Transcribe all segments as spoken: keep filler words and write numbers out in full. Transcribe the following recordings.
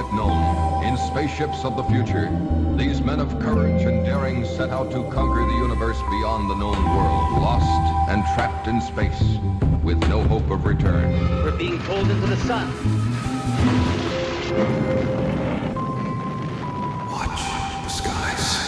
yet known, in spaceships of the future, these men of courage and daring set out to conquer the universe beyond the known world, lost and trapped in space, with no hope of return. We're being pulled into the sun. Watch the skies.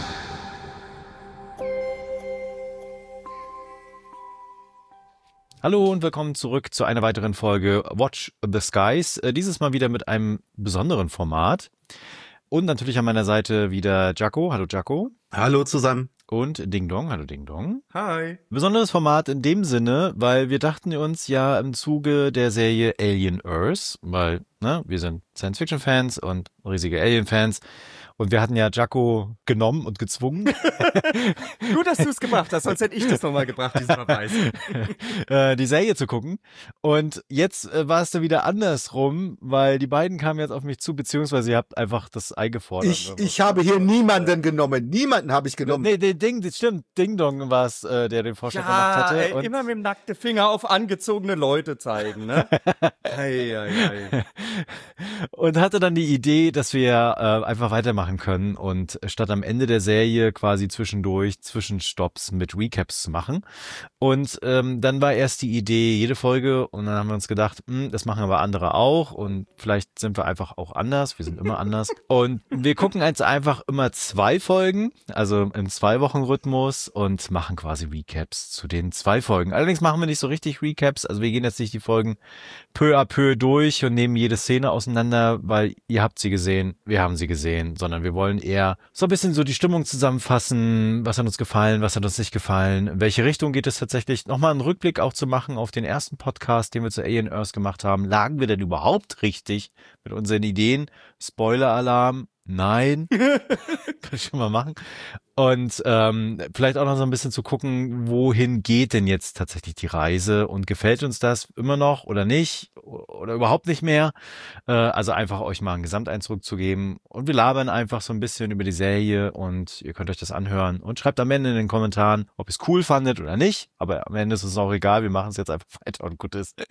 Hallo und willkommen zurück zu einer weiteren Folge Watch the Skies. Äh, dieses Mal wieder mit einem besonderen Format. Und natürlich an meiner Seite wieder Jaco. Hallo Jaco. Hallo zusammen. Und Ding Dong. Hallo Ding Dong. Hi. Besonderes Format in dem Sinne, weil wir dachten uns ja im Zuge der Serie Alien Earth, weil ne, wir sind Science-Fiction-Fans und riesige Alien-Fans. Und wir hatten ja Jaco genommen und gezwungen. Gut, dass du es gemacht hast, sonst hätte ich das nochmal gebracht, diesen Verweis. äh, die Serie zu gucken. Und jetzt äh, war es dann wieder andersrum, weil die beiden kamen jetzt auf mich zu, beziehungsweise ihr habt einfach das eingefordert. Ich, ich habe hier niemanden genommen. Niemanden habe ich genommen. Nee, nee Ding, das stimmt. Ding Dong war es, äh, der den Vorschlag ja, gemacht hatte. Ey, und immer mit dem nackten Finger auf angezogene Leute zeigen, ne? Ei, ei, ei. Und hatte dann die Idee, dass wir äh, einfach weitermachen können und statt am Ende der Serie quasi zwischendurch Zwischenstopps mit Recaps zu machen. Und ähm, dann war erst die Idee, jede Folge, und dann haben wir uns gedacht, mh, das machen aber andere auch und vielleicht sind wir einfach auch anders, wir sind immer anders. Und wir gucken jetzt einfach immer zwei Folgen, also im Zwei-Wochen-Rhythmus und machen quasi Recaps zu den zwei Folgen. Allerdings machen wir nicht so richtig Recaps, also wir gehen jetzt nicht die Folgen peu à peu durch und nehmen jede Szene auseinander, weil ihr habt sie gesehen, wir haben sie gesehen, sondern wir wollen eher so ein bisschen so die Stimmung zusammenfassen, was hat uns gefallen, was hat uns nicht gefallen, in welche Richtung geht es tatsächlich, nochmal einen Rückblick auch zu machen auf den ersten Podcast, den wir zu Alien Earth gemacht haben. Lagen wir denn überhaupt richtig mit unseren Ideen? Spoiler-Alarm, nein, kann ich schon mal machen. Und ähm, vielleicht auch noch so ein bisschen zu gucken, wohin geht denn jetzt tatsächlich die Reise und gefällt uns das immer noch oder nicht oder überhaupt nicht mehr. Äh, also einfach euch mal einen Gesamteindruck zu geben und wir labern einfach so ein bisschen über die Serie und ihr könnt euch das anhören und schreibt am Ende in den Kommentaren, ob ihr es cool fandet oder nicht. Aber am Ende ist es auch egal, wir machen es jetzt einfach weiter und gut ist.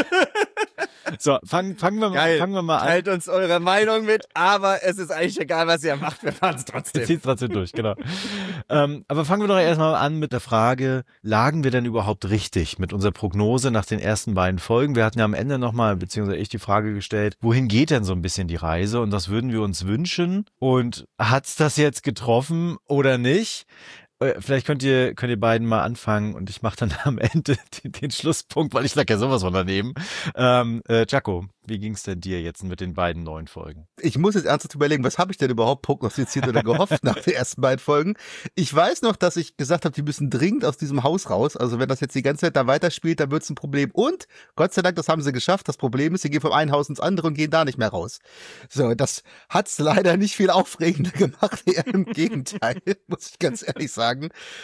So, fangen, fangen, wir, mal, fangen wir mal an. Teilt uns eure Meinung mit, aber es ist eigentlich egal, was ihr macht, wir fahren es trotzdem. Wir ziehen es trotzdem durch, genau. ähm, aber fangen wir doch erstmal an mit der Frage, lagen wir denn überhaupt richtig mit unserer Prognose nach den ersten beiden Folgen? Wir hatten ja am Ende nochmal, beziehungsweise ich die Frage gestellt, wohin geht denn so ein bisschen die Reise und was würden wir uns wünschen? Und hat's das jetzt getroffen oder nicht? Vielleicht könnt ihr könnt ihr beiden mal anfangen und ich mache dann am Ende den, den Schlusspunkt, weil ich lag ja sowas von daneben. Ähm, äh, Jaco, wie ging's denn dir jetzt mit den beiden neuen Folgen? Ich muss jetzt ernsthaft überlegen, was habe ich denn überhaupt prognostiziert oder gehofft nach den ersten beiden Folgen? Ich weiß noch, dass ich gesagt habe, die müssen dringend aus diesem Haus raus. Also wenn das jetzt die ganze Zeit da weiterspielt, dann wird's ein Problem. Und Gott sei Dank, das haben sie geschafft. Das Problem ist, sie gehen vom einen Haus ins andere und gehen da nicht mehr raus. So, das hat's leider nicht viel aufregender gemacht. Eher im Gegenteil, muss ich ganz ehrlich sagen.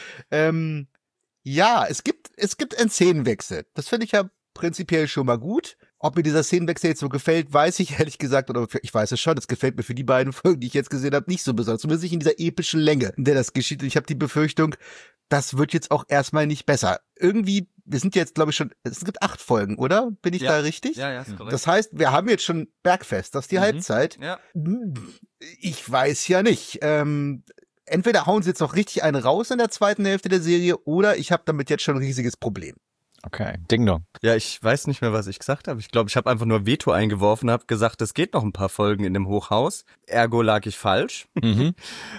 Ähm, ja, es gibt, es gibt einen Szenenwechsel. Das finde ich ja prinzipiell schon mal gut. Ob mir dieser Szenenwechsel jetzt so gefällt, weiß ich ehrlich gesagt, oder ich weiß es schon, das gefällt mir für die beiden Folgen, die ich jetzt gesehen habe, nicht so besonders. Zumindest nicht in dieser epischen Länge, in der das geschieht. Und ich habe die Befürchtung, das wird jetzt auch erstmal nicht besser. Irgendwie, wir sind jetzt, glaube ich, schon, es gibt acht Folgen, oder? Bin ich ja. da richtig? Ja, ja, ist korrekt. Das heißt, wir haben jetzt schon Bergfest, das ist die Mhm. Halbzeit. Ja. Ich weiß ja nicht. Ähm, entweder hauen sie jetzt noch richtig einen raus in der zweiten Hälfte der Serie oder ich habe damit jetzt schon ein riesiges Problem. Okay, Ding Dong. Ja, ich weiß nicht mehr, was ich gesagt habe. Ich glaube, ich habe einfach nur Veto eingeworfen, habe gesagt, es geht noch ein paar Folgen in dem Hochhaus. Ergo lag ich falsch. Mhm.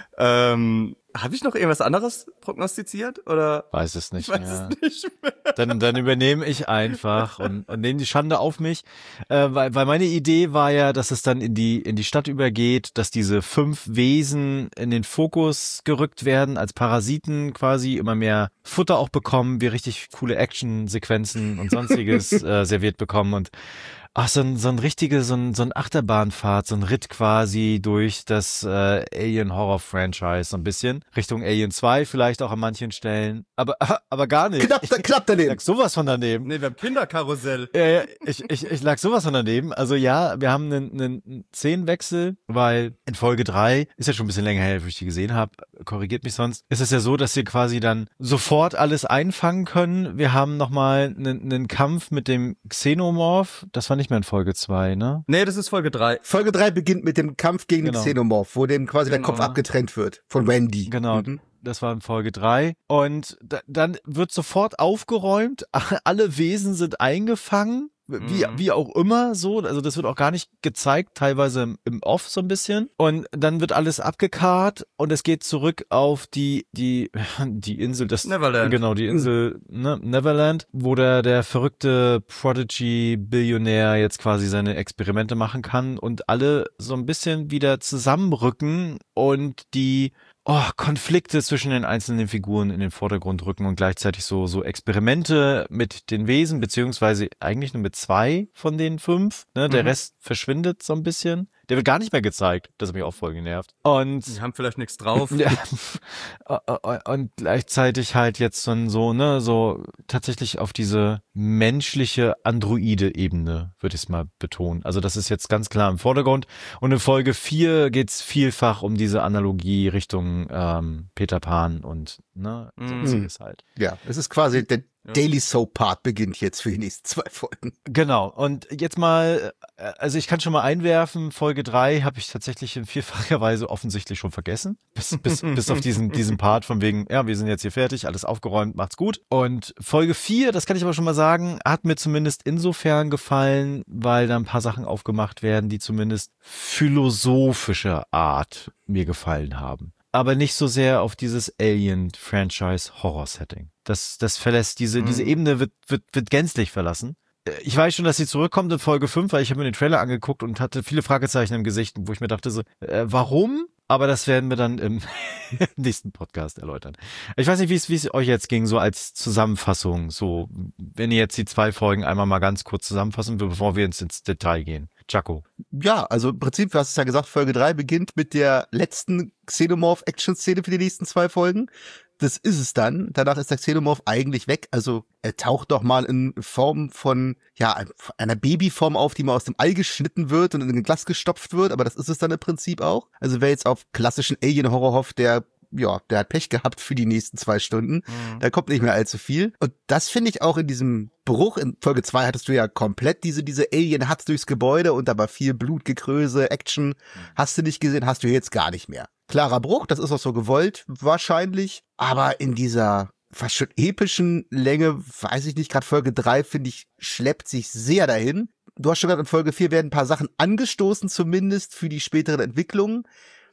ähm, habe ich noch irgendwas anderes prognostiziert? Oder? Weiß es nicht Ich weiß mehr. es nicht mehr. Dann, dann übernehme ich einfach und, und nehme die Schande auf mich, äh, weil, weil meine Idee war ja, dass es dann in die in die Stadt übergeht, dass diese fünf Wesen in den Fokus gerückt werden, als Parasiten quasi immer mehr Futter auch bekommen, wir richtig coole Action-Sequenzen und sonstiges äh, serviert bekommen und ach, so ein, so ein richtige, so ein, so ein Achterbahnfahrt, so ein Ritt quasi durch das äh, Alien-Horror-Franchise, so ein bisschen. Richtung Alien zwei vielleicht vielleicht auch an manchen Stellen, aber aber gar nicht. Knapp, ich, knapp daneben. Ich lag sowas von daneben. Nee, wir haben Kinderkarussell. Ja, ja, ich, ich, ich lag sowas von daneben. Also ja, wir haben einen, einen Szenenwechsel, weil in Folge drei, ist ja schon ein bisschen länger her, wo ich die gesehen habe, korrigiert mich sonst, ist es ja so, dass wir quasi dann sofort alles einfangen können. Wir haben nochmal einen, einen Kampf mit dem Xenomorph, das war nicht mehr in Folge zwei, ne? Nee, das ist Folge drei. Folge drei beginnt mit dem Kampf gegen Genau. den Xenomorph, wo dem quasi Genau. der Kopf abgetrennt wird von Wendy. Genau. Mhm. Das war in Folge drei. Und da, dann wird sofort aufgeräumt. Alle Wesen sind eingefangen. Wie, Mhm. wie auch immer so. Also das wird auch gar nicht gezeigt, teilweise im, im Off so ein bisschen. Und dann wird alles abgekarrt und es geht zurück auf die, die, die Insel, das, Neverland. Genau, die Insel, ne, Neverland, wo der, der verrückte Prodigy-Billionär jetzt quasi seine Experimente machen kann und alle so ein bisschen wieder zusammenrücken und die Oh, Konflikte zwischen den einzelnen Figuren in den Vordergrund rücken und gleichzeitig so so Experimente mit den Wesen, beziehungsweise eigentlich nur mit zwei von den fünf. Ne? Der Mhm. Rest verschwindet so ein bisschen. Der wird gar nicht mehr gezeigt. Das hat mich auch voll genervt. Und Die haben vielleicht nichts drauf. ja, und gleichzeitig halt jetzt so, so, ne, so tatsächlich auf diese menschliche Androide-Ebene, würde ich es mal betonen. Also das ist jetzt ganz klar im Vordergrund. Und in Folge vier geht's vielfach um diese Analogie Richtung ähm, Peter Pan und ne, sonstiges halt. Ja, es ist quasi der Daily Soap Part beginnt jetzt für die nächsten zwei Folgen. Genau. Und jetzt mal, äh, also ich kann schon mal einwerfen, Folge drei habe ich tatsächlich in vierfacher Weise offensichtlich schon vergessen. Bis, bis, bis auf diesen, diesen Part von wegen, ja, wir sind jetzt hier fertig, alles aufgeräumt, macht's gut. Und Folge vier, das kann ich aber schon mal sagen, hat mir zumindest insofern gefallen, weil da ein paar Sachen aufgemacht werden, die zumindest philosophischer Art mir gefallen haben. Aber nicht so sehr auf dieses Alien-Franchise-Horror-Setting. Das, das verlässt, diese, Mhm. diese Ebene wird, wird, wird gänzlich verlassen. Ich weiß schon, dass sie zurückkommt in Folge fünf, weil ich habe mir den Trailer angeguckt und hatte viele Fragezeichen im Gesicht, wo ich mir dachte so, äh, warum? Aber das werden wir dann im nächsten Podcast erläutern. Ich weiß nicht, wie es, wie es euch jetzt ging, so als Zusammenfassung, so, wenn ihr jetzt die zwei Folgen einmal mal ganz kurz zusammenfassen, bevor wir ins, ins Detail gehen. Jaco. Ja, also im Prinzip, du hast es ja gesagt, Folge drei beginnt mit der letzten Xenomorph-Action-Szene für die nächsten zwei Folgen. Das ist es dann. Danach ist der Xenomorph eigentlich weg. Also er taucht doch mal in Form von, ja, einer Babyform auf, die mal aus dem Ei geschnitten wird und in ein Glas gestopft wird. Aber das ist es dann im Prinzip auch. Also wer jetzt auf klassischen Alien-Horror hofft, der ja, der hat Pech gehabt für die nächsten zwei Stunden. Mhm. Da kommt nicht mehr allzu viel. Und das finde ich auch in diesem Bruch. In Folge zwei hattest du ja komplett diese, diese Alien-Hatz durchs Gebäude und da war viel Blut, Gekröse, Action. Hast du nicht gesehen, hast du jetzt gar nicht mehr. Klarer Bruch, das ist auch so gewollt, wahrscheinlich. Aber in dieser fast schon epischen Länge, weiß ich nicht, gerade Folge drei, finde ich, schleppt sich sehr dahin. Du hast schon gesagt, in Folge vier werden ein paar Sachen angestoßen, zumindest für die späteren Entwicklungen.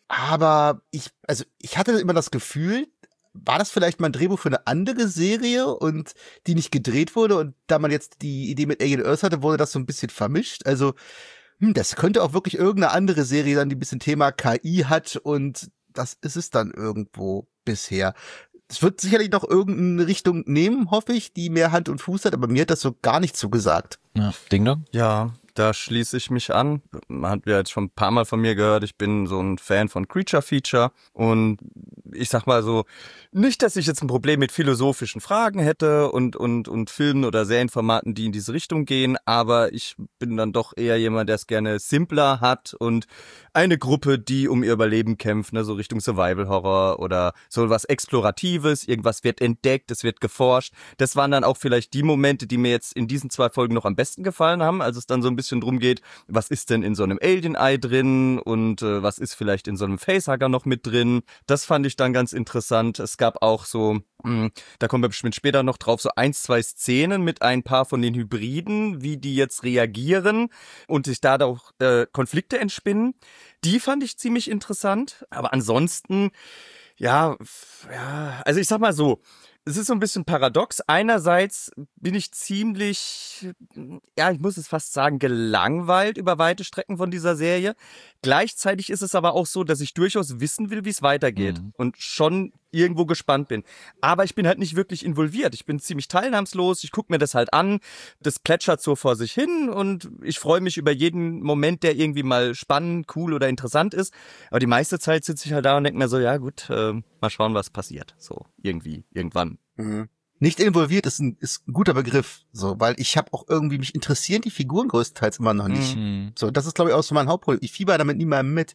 Aber ich, also ich hatte immer das Gefühl, war das vielleicht mal ein Drehbuch für eine andere Serie und die nicht gedreht wurde und da man jetzt die Idee mit Alien Earth hatte, wurde das so ein bisschen vermischt. Also hm, das könnte auch wirklich irgendeine andere Serie sein, die ein bisschen Thema K I hat und das ist es dann irgendwo bisher. Es wird sicherlich noch irgendeine Richtung nehmen, hoffe ich, die mehr Hand und Fuß hat, aber mir hat das so gar nicht zugesagt. Ja, Ding Dong? Ja, da schließe ich mich an. Man hat ja jetzt schon ein paar Mal von mir gehört, ich bin so ein Fan von Creature Feature und ich sag mal so, nicht, dass ich jetzt ein Problem mit philosophischen Fragen hätte und und und Filmen oder Serienformaten, die in diese Richtung gehen, aber ich bin dann doch eher jemand, der es gerne simpler hat und eine Gruppe, die um ihr Überleben kämpft, ne, so Richtung Survival Horror oder so was Exploratives, irgendwas wird entdeckt, es wird geforscht. Das waren dann auch vielleicht die Momente, die mir jetzt in diesen zwei Folgen noch am besten gefallen haben, als es dann so ein bisschen drum geht, was ist denn in so einem Alien-Ei drin und äh, was ist vielleicht in so einem Facehugger noch mit drin. Das fand ich dann ganz interessant. Es gab auch so, mh, da kommen wir bestimmt später noch drauf, so ein, zwei Szenen mit ein paar von den Hybriden, wie die jetzt reagieren und sich da auch äh, Konflikte entspinnen. Die fand ich ziemlich interessant, aber ansonsten, ja, ja, also ich sag mal so, es ist so ein bisschen paradox. Einerseits bin ich ziemlich, ja, ich muss es fast sagen, gelangweilt über weite Strecken von dieser Serie. Gleichzeitig ist es aber auch so, dass ich durchaus wissen will, wie es weitergeht mhm. und schon irgendwo gespannt bin. Aber ich bin halt nicht wirklich involviert. Ich bin ziemlich teilnahmslos. Ich gucke mir das halt an. Das plätschert so vor sich hin und ich freue mich über jeden Moment, der irgendwie mal spannend, cool oder interessant ist. Aber die meiste Zeit sitze ich halt da und denke mir so, ja gut, äh, mal schauen, was passiert. So irgendwie, irgendwann. Mhm. Nicht involviert ist ein, ist ein guter Begriff, so, weil ich habe auch irgendwie, mich interessieren die Figuren größtenteils immer noch nicht. Mhm. So, das ist, glaube ich, auch so mein Hauptproblem. Ich fieber damit niemandem mit.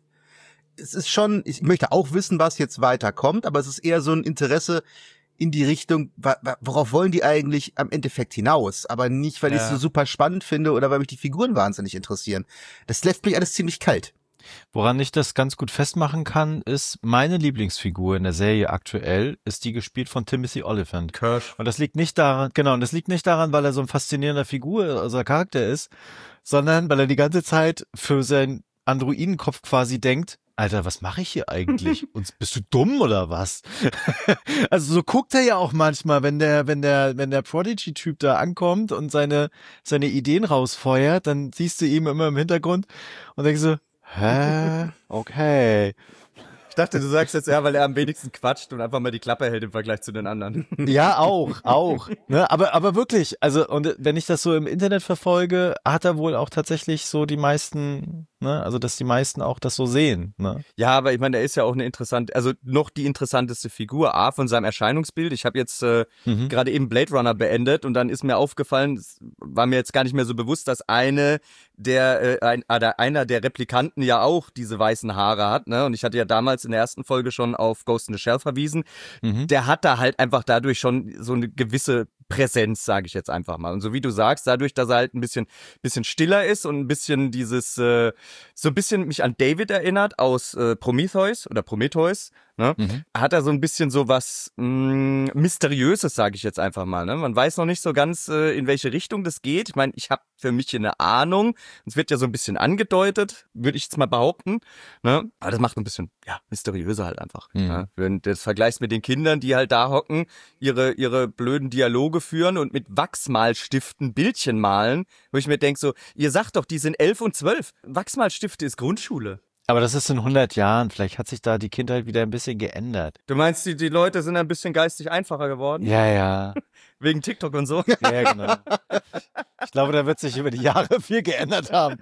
Es ist schon, ich möchte auch wissen, was jetzt weiterkommt, aber es ist eher so ein Interesse in die Richtung, worauf wollen die eigentlich am Endeffekt hinaus? Aber nicht, weil ja. ich es so super spannend finde oder weil mich die Figuren wahnsinnig interessieren. Das lässt mich alles ziemlich kalt. Woran ich das ganz gut festmachen kann, ist, meine Lieblingsfigur in der Serie aktuell ist die gespielt von Timothy Olyphant. Kirsch. Und das liegt nicht daran, genau, und das liegt nicht daran, weil er so ein faszinierender Figur, also Charakter ist, sondern weil er die ganze Zeit für seinen Androidenkopf quasi denkt, Alter, was mache ich hier eigentlich? Und bist du dumm oder was? Also so guckt er ja auch manchmal, wenn der, wenn der, wenn der Prodigy-Typ da ankommt und seine, seine Ideen rausfeuert, dann siehst du ihn immer im Hintergrund und denkst so, hä? Okay. Ich dachte, du sagst jetzt ja, weil er am wenigsten quatscht und einfach mal die Klappe hält im Vergleich zu den anderen. Ja, auch, auch. Ne? Aber, aber wirklich, also, und wenn ich das so im Internet verfolge, hat er wohl auch tatsächlich so die meisten, ne, also dass die meisten auch das so sehen. Ne? Ja, aber ich meine, er ist ja auch eine interessante, also noch die interessanteste Figur, A, von seinem Erscheinungsbild. Ich habe jetzt äh, mhm. gerade eben Blade Runner beendet und dann ist mir aufgefallen, es war mir jetzt gar nicht mehr so bewusst, dass eine der, äh, ein, einer der Replikanten ja auch diese weißen Haare hat, ne? Und ich hatte ja damals in der ersten Folge schon auf Ghost in the Shell verwiesen. Mhm. Der hat da halt einfach dadurch schon so eine gewisse Präsenz, sage ich jetzt einfach mal. Und so wie du sagst, dadurch, dass er halt ein bisschen bisschen stiller ist und ein bisschen dieses, äh, so ein bisschen mich an David erinnert aus äh, Prometheus oder Prometheus, ne? Mhm. Hat er so ein bisschen so was mh, Mysteriöses, sage ich jetzt einfach mal. Ne? Man weiß noch nicht so ganz, äh, in welche Richtung das geht. Ich meine, ich habe für mich eine Ahnung. Es wird ja so ein bisschen angedeutet, würde ich jetzt mal behaupten. Ne? Aber das macht ein bisschen, ja, mysteriöser halt einfach. Mhm. Ne? Wenn du das vergleichst mit den Kindern, die halt da hocken, ihre ihre blöden Dialoge führen und mit Wachsmalstiften Bildchen malen, wo ich mir denke so, ihr sagt doch, die sind elf und zwölf. Wachsmalstifte ist Grundschule. Aber das ist in hundert Jahren. Vielleicht hat sich da die Kindheit wieder ein bisschen geändert. Du meinst, die, die Leute sind ein bisschen geistig einfacher geworden? Ja, ja. Wegen TikTok und so? Ja, genau. Ich glaube, da wird sich über die Jahre viel geändert haben.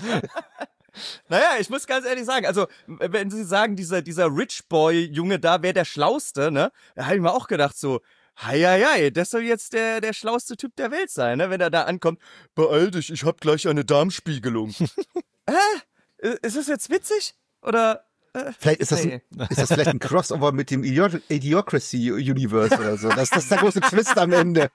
Naja, ich muss ganz ehrlich sagen, also wenn Sie sagen, dieser dieser Rich Boy Junge da wäre der Schlauste, ne? Da habe ich mir auch gedacht so, hei, hei, hei, das soll jetzt der der schlauste Typ der Welt sein, ne? Wenn er da ankommt, beeil dich, ich hab gleich eine Darmspiegelung. Hä? Ist das jetzt witzig? Oder äh, vielleicht ist das, nee. ein, ist das vielleicht ein Crossover mit dem Idiot- Idiocracy Universe oder so. Das, das ist der große Twist am Ende.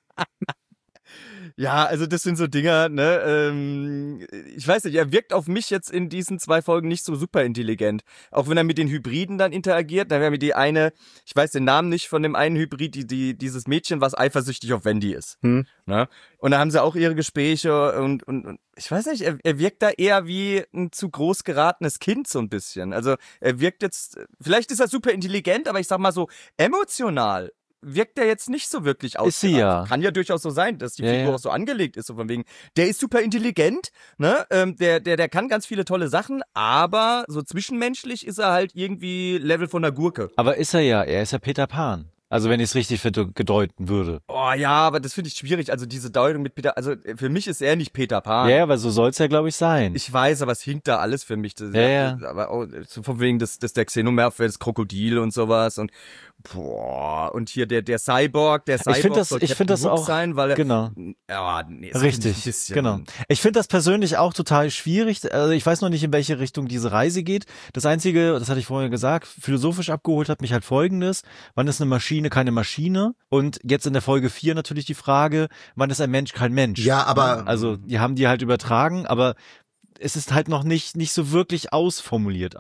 Ja, also das sind so Dinger, ne, ähm, ich weiß nicht, er wirkt auf mich jetzt in diesen zwei Folgen nicht so super intelligent. Auch wenn er mit den Hybriden dann interagiert, dann wäre mir die eine, ich weiß den Namen nicht von dem einen Hybrid, die, die dieses Mädchen, was eifersüchtig auf Wendy ist. Hm. Ne? Und da haben sie auch ihre Gespräche und, und, und ich weiß nicht, er, er wirkt da eher wie ein zu groß geratenes Kind so ein bisschen. Also er wirkt jetzt, vielleicht ist er super intelligent, aber ich sag mal so emotional wirkt der jetzt nicht so wirklich aus. Ist sie ja. Kann ja durchaus so sein, dass die ja, Figur ja. auch so angelegt ist, so von wegen, der ist super intelligent, ne, ähm, der, der, der kann ganz viele tolle Sachen, aber so zwischenmenschlich ist er halt irgendwie Level von der Gurke. Aber ist er ja, er ist ja Peter Pan. Also wenn ich es richtig gedeuten würde. Oh ja, aber das finde ich schwierig. Also diese Deutung mit Peter, also für mich ist er nicht Peter Pan. Ja, aber so soll es ja, glaube ich, sein. Ich weiß, aber es hinkt da alles für mich. Das, ja, ja. Aber auch, so von wegen, das, das der Xenomorph, das Krokodil und sowas und boah, und hier der, der Cyborg, der Cyborg ich find das, soll ich find das auch, sein, weil er, genau. Ja, nee, das richtig, ein genau. Ich finde das persönlich auch total schwierig. Also ich weiß noch nicht, in welche Richtung diese Reise geht. Das Einzige, das hatte ich vorher gesagt, philosophisch abgeholt hat mich halt Folgendes. Wann ist eine Maschine keine Maschine? Und jetzt in der Folge vier natürlich die Frage, wann ist ein Mensch kein Mensch? Ja, aber... Also die haben die halt übertragen, aber es ist halt noch nicht nicht so wirklich ausformuliert alles.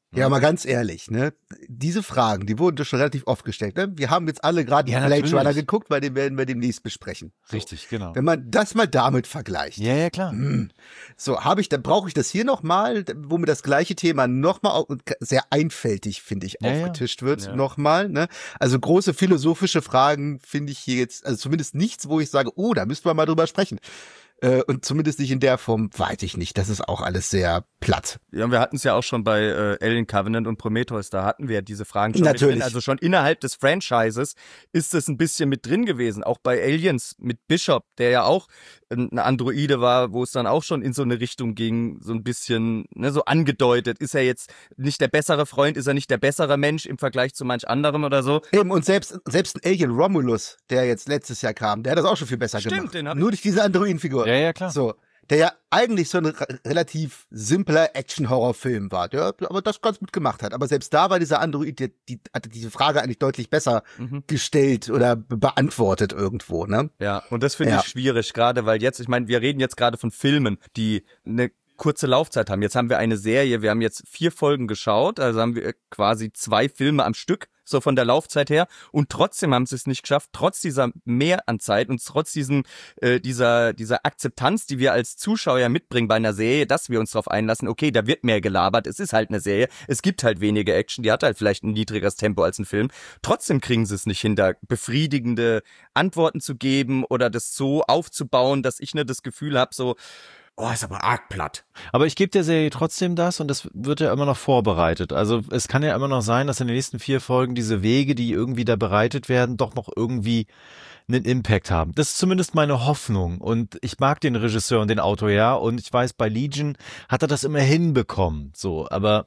Ja, mal ganz ehrlich, ne? Diese Fragen, die wurden doch schon relativ oft gestellt. Ne? Wir haben jetzt alle gerade Ja, Blade natürlich. Runner geguckt, weil den werden wir demnächst besprechen. Richtig, genau. Wenn man das mal damit vergleicht. Ja, ja, klar. Hm. So, habe ich, dann brauche ich das hier nochmal, wo mir das gleiche Thema nochmal sehr einfältig, finde ich, Ja, ja. aufgetischt wird, Ja. nochmal. Ne? Also große philosophische Fragen finde ich hier jetzt, also zumindest nichts, wo ich sage, oh, da müssten wir mal drüber sprechen. Äh, und zumindest nicht in der Form, weiß ich nicht. Das ist auch alles sehr platt. Ja, und wir hatten es ja auch schon bei äh, Alien Covenant und Prometheus, da hatten wir ja diese Fragen schon Natürlich. mit drin. Also schon innerhalb des Franchises ist es ein bisschen mit drin gewesen. Auch bei Aliens mit Bishop, der ja auch ein Androide war, wo es dann auch schon in so eine Richtung ging, so ein bisschen, ne, so angedeutet. Ist er jetzt nicht der bessere Freund, ist er nicht der bessere Mensch im Vergleich zu manch anderem oder so? Eben, und selbst, selbst ein Alien Romulus, der jetzt letztes Jahr kam, der hat das auch schon viel besser Stimmt, gemacht. den hab ich- Nur durch diese Androidenfigur. Ja, ja, klar. So. Der ja eigentlich so ein re- relativ simpler Action-Horror-Film war, der aber das ganz gut gemacht hat. Aber selbst da war dieser Android, die, die hatte diese Frage eigentlich deutlich besser Mhm. gestellt oder be beantwortet irgendwo, ne? Ja, und das finde Ja. ich schwierig, gerade weil jetzt, ich meine, wir reden jetzt gerade von Filmen, die eine kurze Laufzeit haben. Jetzt haben wir eine Serie, wir haben jetzt vier Folgen geschaut, also haben wir quasi zwei Filme am Stück, so von der Laufzeit her, und trotzdem haben sie es nicht geschafft, trotz dieser Mehr an Zeit und trotz diesem, äh, dieser, dieser Akzeptanz, die wir als Zuschauer mitbringen bei einer Serie, dass wir uns darauf einlassen, okay, da wird mehr gelabert, es ist halt eine Serie, es gibt halt weniger Action, die hat halt vielleicht ein niedrigeres Tempo als ein Film, trotzdem kriegen sie es nicht hin, da befriedigende Antworten zu geben oder das so aufzubauen, dass ich nicht das Gefühl habe, so, oh, ist aber arg platt. Aber ich gebe der Serie trotzdem das und das wird ja immer noch vorbereitet. Also es kann ja immer noch sein, dass in den nächsten vier Folgen diese Wege, die irgendwie da bereitet werden, doch noch irgendwie einen Impact haben. Das ist zumindest meine Hoffnung und ich mag den Regisseur und den Autor, ja, und ich weiß, bei Legion hat er das immer hinbekommen, so, aber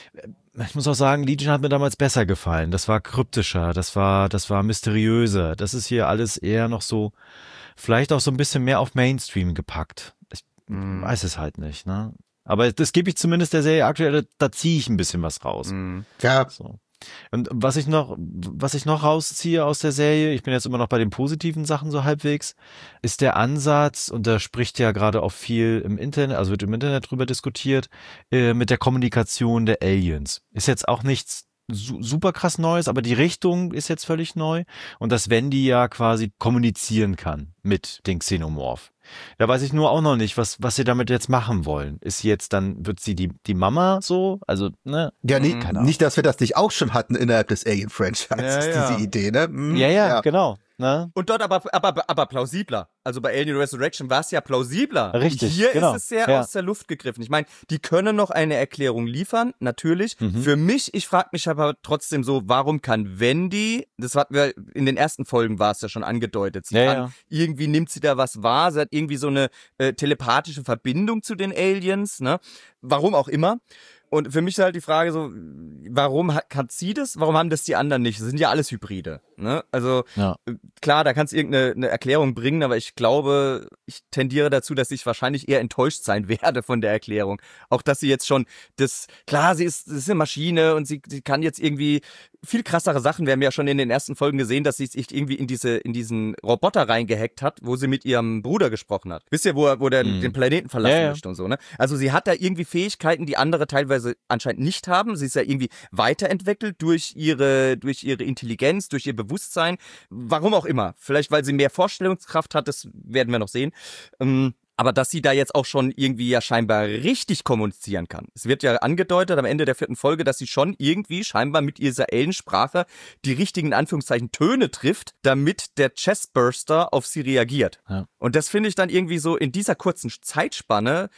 ich muss auch sagen, Legion hat mir damals besser gefallen. Das war kryptischer, das war, das war mysteriöser. Das ist hier alles eher noch so, vielleicht auch so ein bisschen mehr auf Mainstream gepackt. Ich Mhm. weiß es halt nicht, ne? Aber das gebe ich zumindest der Serie aktuell, da, da ziehe ich ein bisschen was raus. Mhm. Ja, So. Und was ich noch, was ich noch rausziehe aus der Serie, ich bin jetzt immer noch bei den positiven Sachen so halbwegs, ist der Ansatz, und da spricht ja gerade auch viel im Internet, also wird im Internet drüber diskutiert, äh, mit der Kommunikation der Aliens. Ist jetzt auch nichts su super krass Neues, aber die Richtung ist jetzt völlig neu und dass Wendy ja quasi kommunizieren kann mit den Xenomorph. Da weiß ich nur auch noch nicht, was, was sie damit jetzt machen wollen. Ist sie jetzt dann, wird sie die, die Mama so? Also, ne? ja nicht, Keine Ahnung. nicht, dass wir das nicht auch schon hatten innerhalb des Alien-Franchises, Ja, ja. diese Idee, ne? Hm, Ja, ja, genau. Ne? Und dort aber, aber, aber plausibler. Also bei Alien Resurrection war es ja plausibler. Richtig, Und hier genau. ist es sehr Ja. aus der Luft gegriffen. Ich meine, die können noch eine Erklärung liefern, natürlich. Mhm. Für mich, ich frage mich aber trotzdem so, warum kann Wendy, das hatten wir in den ersten Folgen war es ja schon angedeutet, sie Ja, kann, ja. irgendwie nimmt sie da was wahr, sie hat irgendwie so eine äh, telepathische Verbindung zu den Aliens, ne? Warum auch immer. Und für mich ist halt die Frage so, warum hat, hat sie das? Warum haben das die anderen nicht? Das sind ja alles Hybride. Ne? Also Ja. äh, klar, da kannst du irgendeine eine Erklärung bringen, aber ich glaube, ich tendiere dazu, dass ich wahrscheinlich eher enttäuscht sein werde von der Erklärung. Auch, dass sie jetzt schon das, klar, sie ist, sie ist eine Maschine und sie, sie kann jetzt irgendwie viel krassere Sachen. Wir haben ja schon in den ersten Folgen gesehen, dass sie sich irgendwie in diese, in diesen Roboter reingehackt hat, wo sie mit ihrem Bruder gesprochen hat. Wisst ihr, wo er, wo der Mhm. den Planeten verlassen Ja, ja. möchte und so, ne? Also sie hat da irgendwie Fähigkeiten, die andere teilweise anscheinend nicht haben. Sie ist ja irgendwie weiterentwickelt durch ihre, durch ihre Intelligenz, durch ihr Bewusstsein. Warum auch immer. Vielleicht, weil sie mehr Vorstellungskraft hat, das werden wir noch sehen. Ähm, Aber dass sie da jetzt auch schon irgendwie ja scheinbar richtig kommunizieren kann. Es wird ja angedeutet am Ende der vierten Folge, dass sie schon irgendwie scheinbar mit dieser Aliensprache die richtigen, in Anführungszeichen, Töne trifft, damit der Chestburster auf sie reagiert. Ja. Und das finde ich dann irgendwie so in dieser kurzen Zeitspanne,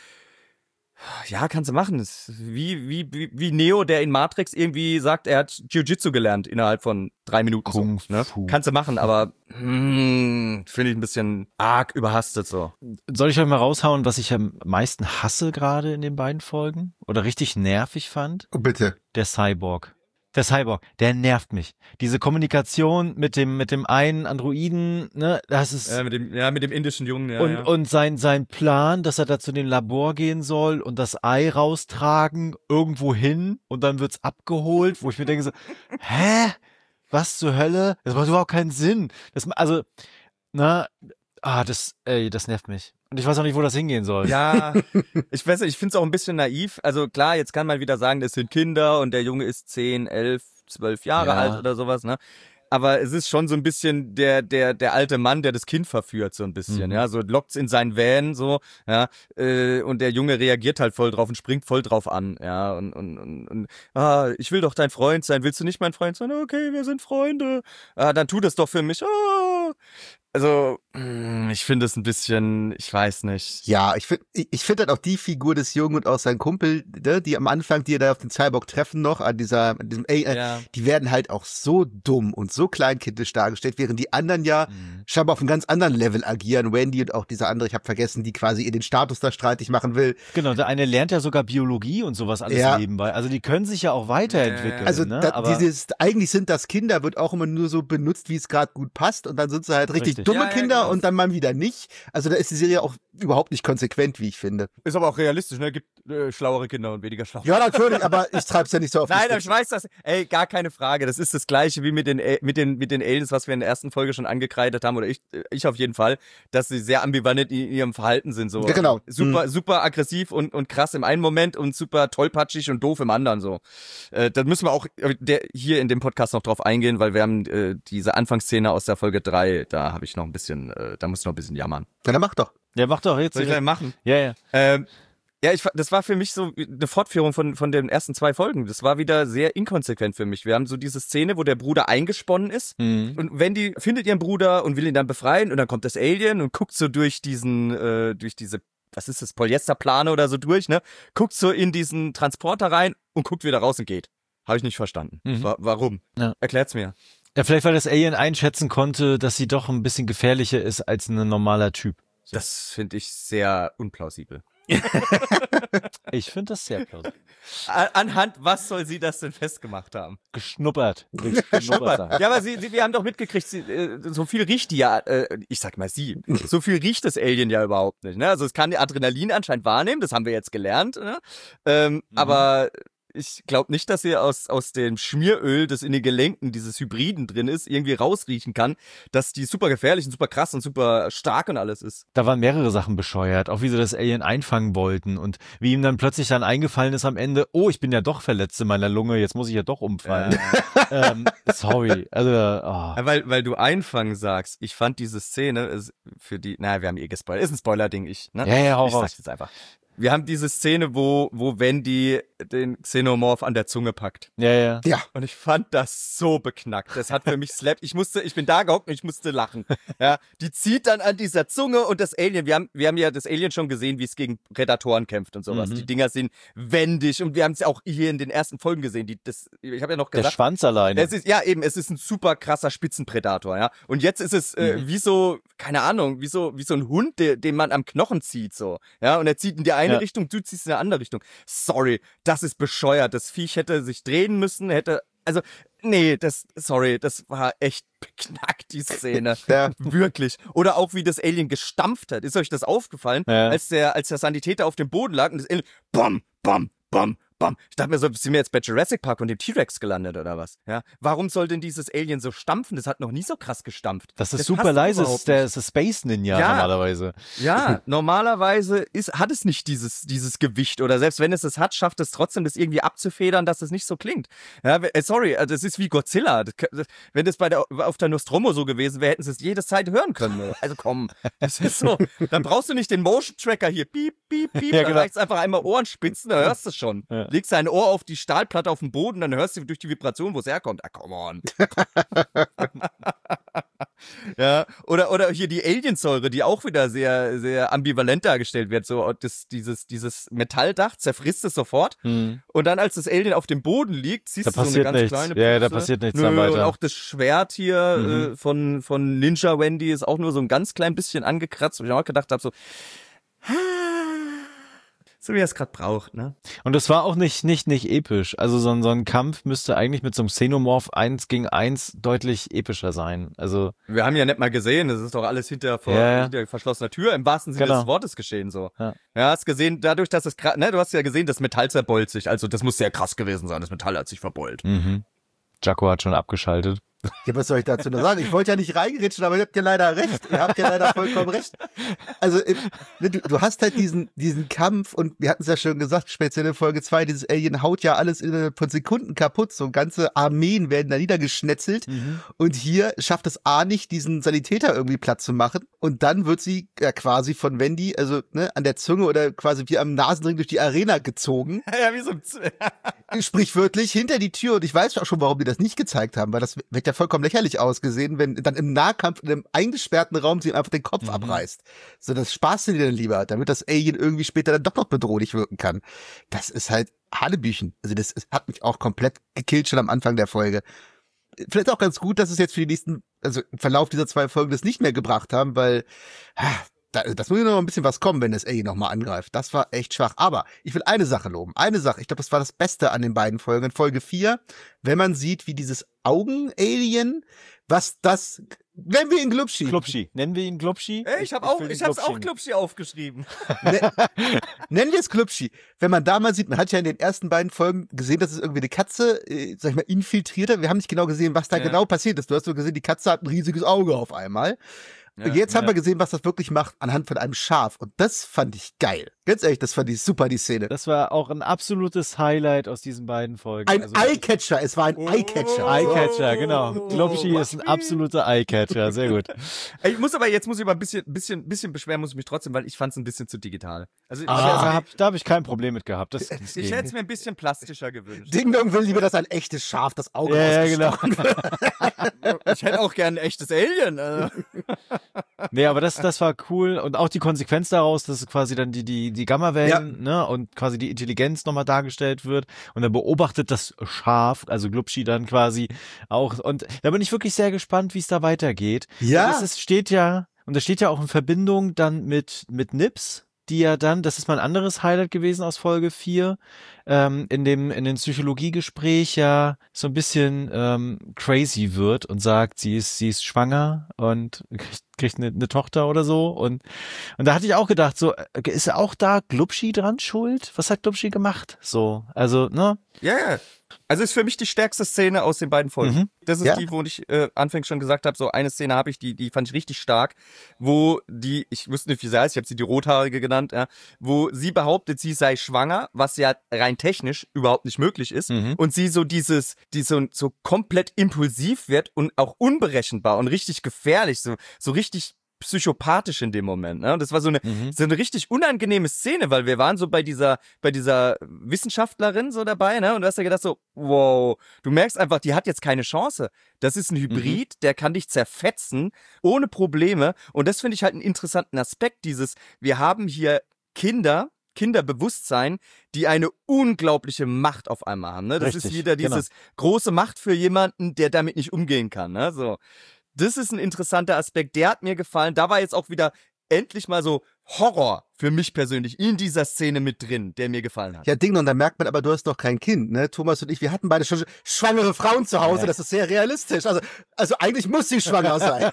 ja, kannst du machen. Das ist wie, wie, wie, wie Neo, der in Matrix irgendwie sagt, er hat Jiu-Jitsu gelernt innerhalb von drei Minuten. Kung so, ne? Fu. Kannst du machen, aber hm, finde ich ein bisschen arg überhastet so. Soll ich euch mal raushauen, was ich am meisten hasse gerade in den beiden Folgen? Oder richtig nervig fand? Oh, bitte. Der Cyborg. Der Cyborg, der nervt mich. Diese Kommunikation mit dem, mit dem einen Androiden, ne, das ist, Ja, mit dem, ja, mit dem indischen Jungen, ja. und, ja. und sein, sein Plan, dass er da zu dem Labor gehen soll und das Ei raustragen, irgendwo hin und dann wird's abgeholt, wo ich mir denke so, hä? Was zur Hölle? Das macht überhaupt keinen Sinn. Das, also, na, Ah, das, ey, das nervt mich. Und ich weiß auch nicht, wo das hingehen soll. Ja, ich weiß nicht, ich finde es auch ein bisschen naiv. Also klar, jetzt kann man wieder sagen, das sind Kinder und der Junge ist zehn, elf, zwölf Jahre Ja. alt oder sowas, ne? Aber es ist schon so ein bisschen der der der alte Mann, der das Kind verführt, so ein bisschen, Mhm. ja, so lockt's in seinen Van, so, ja, äh, und der Junge reagiert halt voll drauf und springt voll drauf an, ja, und und und, und ah, ich will doch dein Freund sein, willst du nicht mein Freund sein? Okay, wir sind Freunde. Ah, dann tu das doch für mich. Ah. Also, mh, ich finde es ein bisschen, ich weiß nicht. Ja, ich finde ich, ich finde halt auch die Figur des Jungen und auch sein Kumpel, ne, die am Anfang, die da auf den Cyborg treffen noch, an dieser, an diesem, ey, äh, Ja. die werden halt auch so dumm und so kleinkindisch dargestellt, während die anderen ja Mhm. scheinbar auf einem ganz anderen Level agieren. Wendy und auch dieser andere, ich habe vergessen, die quasi in den Status da streitig machen will. Genau, der eine lernt ja sogar Biologie und sowas alles Ja. nebenbei. Also die können sich ja auch weiterentwickeln. Also ne? da, Aber dieses, eigentlich sind das Kinder, wird auch immer nur so benutzt, wie es gerade gut passt und dann sind sie halt richtig, Richtig. dumme Ja, ja, Kinder genau. und dann mal wieder nicht. Also da ist die Serie auch überhaupt nicht konsequent, wie ich finde. Ist aber auch realistisch, ne? Gibt äh, schlauere Kinder und weniger schlaue. Ja, natürlich, aber ich treib's ja nicht so auf die Nein, aber ich Spitze. weiß das. Ey, gar keine Frage. Das ist das Gleiche wie mit den A- mit den mit den Aliens, was wir in der ersten Folge schon angekreidet haben, oder ich ich auf jeden Fall, dass sie sehr ambivalent in ihrem Verhalten sind. So Ja, genau. super super aggressiv und und krass im einen Moment und super tollpatschig und doof im anderen. So, äh, da müssen wir auch äh, der, hier in dem Podcast noch drauf eingehen, weil wir haben äh, diese Anfangsszene aus der Folge drei. Da habe ich noch ein bisschen, äh, da muss ich noch ein bisschen jammern. Ja, dann mach doch. ja, mach doch jetzt. Soll ich gleich machen? Ja, ja. Ähm, ja, ich, das war für mich so eine Fortführung von, von den ersten zwei Folgen. Das war wieder sehr inkonsequent für mich. Wir haben so diese Szene, wo der Bruder eingesponnen ist. Mhm. Und Wendy findet ihren Bruder und will ihn dann befreien. Und dann kommt das Alien und guckt so durch diesen, äh, durch diese, was ist das, Polyesterplane oder so durch, ne? Guckt so in diesen Transporter rein und guckt wieder raus und geht. Habe ich nicht verstanden. Mhm. Wa- warum? Ja. Erklärt's mir. Ja, vielleicht weil das Alien einschätzen konnte, dass sie doch ein bisschen gefährlicher ist als ein normaler Typ. Das finde ich sehr unplausibel. Ich finde das sehr plausibel. A- Anhand was soll sie das denn festgemacht haben? Geschnuppert. Geschnuppert. sagen. Ja, aber sie, sie, wir haben doch mitgekriegt, sie, äh, so viel riecht die ja, äh, ich sag mal sie, so viel riecht das Alien ja überhaupt nicht. Ne? Also es kann Adrenalin anscheinend wahrnehmen, das haben wir jetzt gelernt. Ne? Ähm, Mhm. Aber ich glaube nicht, dass sie aus, aus dem Schmieröl, das in den Gelenken dieses Hybriden drin ist, irgendwie rausriechen kann, dass die super gefährlich und super krass und super stark und alles ist. Da waren mehrere Sachen bescheuert, auch wie sie das Alien einfangen wollten und wie ihm dann plötzlich dann eingefallen ist am Ende, oh, ich bin ja doch verletzt in meiner Lunge, jetzt muss ich ja doch umfallen. ähm, sorry, also, oh. Ja, weil, weil du Einfangen sagst, ich fand diese Szene ist für die, naja, wir haben eh gespoilert, ist ein Spoiler-Ding, ich, ne? Ja, ja, hau ich raus. sag's jetzt einfach. Wir haben diese Szene, wo, wo Wendy den Xenomorph an der Zunge packt. Ja, ja. Ja. Und ich fand das so beknackt. Das hat für mich slappt. Ich musste, ich bin da gehockt und ich musste lachen. Ja, die zieht dann an dieser Zunge und das Alien, wir haben, wir haben ja das Alien schon gesehen, wie es gegen Prädatoren kämpft und sowas. Mhm. Die Dinger sind wendig und wir haben es auch hier in den ersten Folgen gesehen. Die, das, ich habe ja noch Der gesagt, Schwanz alleine. es ist, ja, eben, es ist ein super krasser Spitzenpredator, ja. Und jetzt ist es äh, Mhm. wie so, keine Ahnung, wie so, wie so ein Hund, der, den man am Knochen zieht, so. Ja, und er zieht in die eine Ja. Richtung, du ziehst in eine andere Richtung. Sorry, das ist bescheuert. Das Viech hätte sich drehen müssen, hätte, also, nee, das, sorry, das war echt beknackt, die Szene. Ja. Wirklich. Oder auch, wie das Alien gestampft hat. Ist euch das aufgefallen? Ja. Als der, als der Sanitäter auf dem Boden lag und das Alien, bam, bam, bam, bam. Ich dachte mir so, sind wir jetzt bei Jurassic Park und dem T-Rex gelandet oder was? Ja. Warum soll denn dieses Alien so stampfen? Das hat noch nie so krass gestampft. Das ist passt super leise, das überhaupt ist der, ist der Space Ninja Ja. normalerweise. Ja, normalerweise ist, hat es nicht dieses, dieses Gewicht oder selbst wenn es es hat, schafft es trotzdem, das irgendwie abzufedern, dass es nicht so klingt. Ja, äh, sorry, also das ist wie Godzilla. Das, das, wenn das bei der, auf der Nostromo so gewesen wäre, hätten sie es jede Zeit hören können. Also komm, das ist so. Dann brauchst du nicht den Motion Tracker hier, piep, piep, piep, Ja, dann genau. reicht's einfach einmal Ohrenspitzen, dann hörst du es schon. Ja. Legst dein Ohr auf die Stahlplatte auf den Boden, dann hörst du durch die Vibration, wo es herkommt. Ah, come on. Ja, oder, oder hier die Aliensäure, die auch wieder sehr, sehr ambivalent dargestellt wird. So, das, dieses, dieses Metalldach zerfrisst es sofort. Hm. Und dann, als das Alien auf dem Boden liegt, siehst Da du so eine passiert ganz nichts. kleine Ja, ja, da Pfütze. passiert nichts Nö, dann weiter. Und auch das Schwert hier Mhm. äh, von, von Ninja Wendy ist auch nur so ein ganz klein bisschen angekratzt, wo ich auch gedacht habe, so, so wie er es gerade braucht, ne? Und das war auch nicht, nicht, nicht episch. Also so ein, so ein Kampf müsste eigentlich mit so einem Xenomorph eins gegen eins deutlich epischer sein. Also, Wir haben ja nicht mal gesehen, das ist doch alles hinter, vor, Ja, ja. hinter verschlossener Tür, im wahrsten Sinne Genau. des Wortes geschehen, so. Ja. Ja, hast gesehen, dadurch, dass es, gra- ne, du hast ja gesehen, das Metall zerbeult sich, also das muss sehr krass gewesen sein, das Metall hat sich verbeult. mhm. Jaco hat schon abgeschaltet. Ja, was soll ich dazu noch sagen? Ich wollte ja nicht reingeritschen, aber ihr habt ja leider recht. Ihr habt ja leider vollkommen recht. Also, ne, du, du hast halt diesen, diesen Kampf und wir hatten es ja schon gesagt, speziell in Folge zwei, dieses Alien haut ja alles innerhalb von Sekunden kaputt. So ganze Armeen werden da niedergeschnetzelt. Mhm. Und hier schafft es A nicht, diesen Sanitäter irgendwie platt zu machen. Und dann wird sie ja quasi von Wendy, also ne, an der Zunge oder quasi wie am Nasenring durch die Arena gezogen. Ja, wie so ein Sprichwörtlich hinter die Tür. Und ich weiß auch schon, warum die das nicht gezeigt haben, weil das wird ja vollkommen lächerlich ausgesehen, wenn dann im Nahkampf in einem eingesperrten Raum sie ihm einfach den Kopf mhm. abreißt. So, das sparst du dir dann lieber, damit das Alien irgendwie später dann doch noch bedrohlich wirken kann. Das ist halt Hanebüchen. Also das, das hat mich auch komplett gekillt schon am Anfang der Folge. Vielleicht auch ganz gut, dass es jetzt für die nächsten, also im Verlauf dieser zwei Folgen das nicht mehr gebracht haben, weil da, das muss ja noch ein bisschen was kommen, wenn das Alien nochmal angreift. Das war echt schwach. Aber ich will eine Sache loben. Eine Sache. Ich glaube, das war das Beste an den beiden Folgen. In Folge vier, wenn man sieht, wie dieses Augen-Alien, was das, nennen wir ihn Glubschi. Glubschi. Nennen wir ihn Glubschi? Ey, ich, hab ich, auch, ich hab's auch Glubschi aufgeschrieben. Ne, nennen wir es Glubschi. Wenn man da mal sieht, man hat ja in den ersten beiden Folgen gesehen, dass es irgendwie eine Katze, äh, sag ich mal, infiltriert hat. Wir haben nicht genau gesehen, was da ja. genau passiert ist. Du hast so gesehen, die Katze hat ein riesiges Auge auf einmal. Ja, und jetzt ja. haben wir gesehen, was das wirklich macht anhand von einem Schaf. Und das fand ich geil. Ganz ehrlich, das fand ich super, die Szene. Das war auch ein absolutes Highlight aus diesen beiden Folgen. Ein also, Eyecatcher, es war ein oh, Eyecatcher. Eyecatcher, genau. Oh, Glubschi ist ein absoluter Eyecatcher, sehr gut. Ich muss aber, jetzt muss ich mal ein bisschen, bisschen, bisschen beschweren, muss ich mich trotzdem, weil ich fand es ein bisschen zu digital. Also, ah, ich, da habe da hab ich kein Problem mit gehabt. Das, das ich hätte es mir ein bisschen plastischer gewünscht. Ding Dong will lieber, dass ein echtes Schaf das Auge ja, ja, genau. Ich hätte auch gern ein echtes Alien. Also. Nee, aber das, das war cool. Und auch die Konsequenz daraus, dass quasi dann die, die, die Gammawellen, ja. ne, und quasi die Intelligenz nochmal dargestellt wird. Und dann beobachtet das Schaf, also Glubschi dann quasi auch. Und da bin ich wirklich sehr gespannt, wie es da weitergeht. Ja. Und das ist, steht ja, und das steht ja auch in Verbindung dann mit, mit Nips, die ja dann, das ist mal ein anderes Highlight gewesen aus Folge vier, ähm, in dem, in dem Psychologiegespräch ja so ein bisschen ähm, crazy wird und sagt, sie ist, sie ist schwanger und kriegt, kriegt eine, eine Tochter oder so. Und, und da hatte ich auch gedacht, so, ist auch da Glubschi dran schuld? Was hat Glubschi gemacht? So, also, ne? Ja, ja. Also ist für mich die stärkste Szene aus den beiden Folgen. Mhm. Das ist ja. die, wo ich äh, anfangs schon gesagt habe, so eine Szene habe ich, die die fand ich richtig stark, wo die, ich wusste nicht, wie sie heißt, ich habe sie die Rothaarige genannt, ja, wo sie behauptet, sie sei schwanger, was ja rein technisch überhaupt nicht möglich ist. Mhm. Und sie so dieses, die so, so komplett impulsiv wird und auch unberechenbar und richtig gefährlich, so, so richtig psychopathisch in dem Moment, ne? Und das war so eine mhm. so eine richtig unangenehme Szene, weil wir waren so bei dieser bei dieser Wissenschaftlerin so dabei, ne? Und du hast ja gedacht so, wow, du merkst einfach, die hat jetzt keine Chance. Das ist ein Hybrid, mhm. der kann dich zerfetzen ohne Probleme. Und das finde ich halt einen interessanten Aspekt, dieses, wir haben hier Kinder, Kinderbewusstsein, die eine unglaubliche Macht auf einmal haben, ne? Das Richtig, ist wieder dieses genau. große Macht für jemanden, der damit nicht umgehen kann, ne? So. Das ist ein interessanter Aspekt, der hat mir gefallen. Da war jetzt auch wieder endlich mal so Horror für mich persönlich in dieser Szene mit drin, der mir gefallen hat. Ja, Ding, und da merkt man aber, du hast doch kein Kind, ne? Thomas und ich, wir hatten beide schon schwangere Frauen zu Hause, ja. Das ist sehr realistisch. Also, also eigentlich muss sie schwanger sein.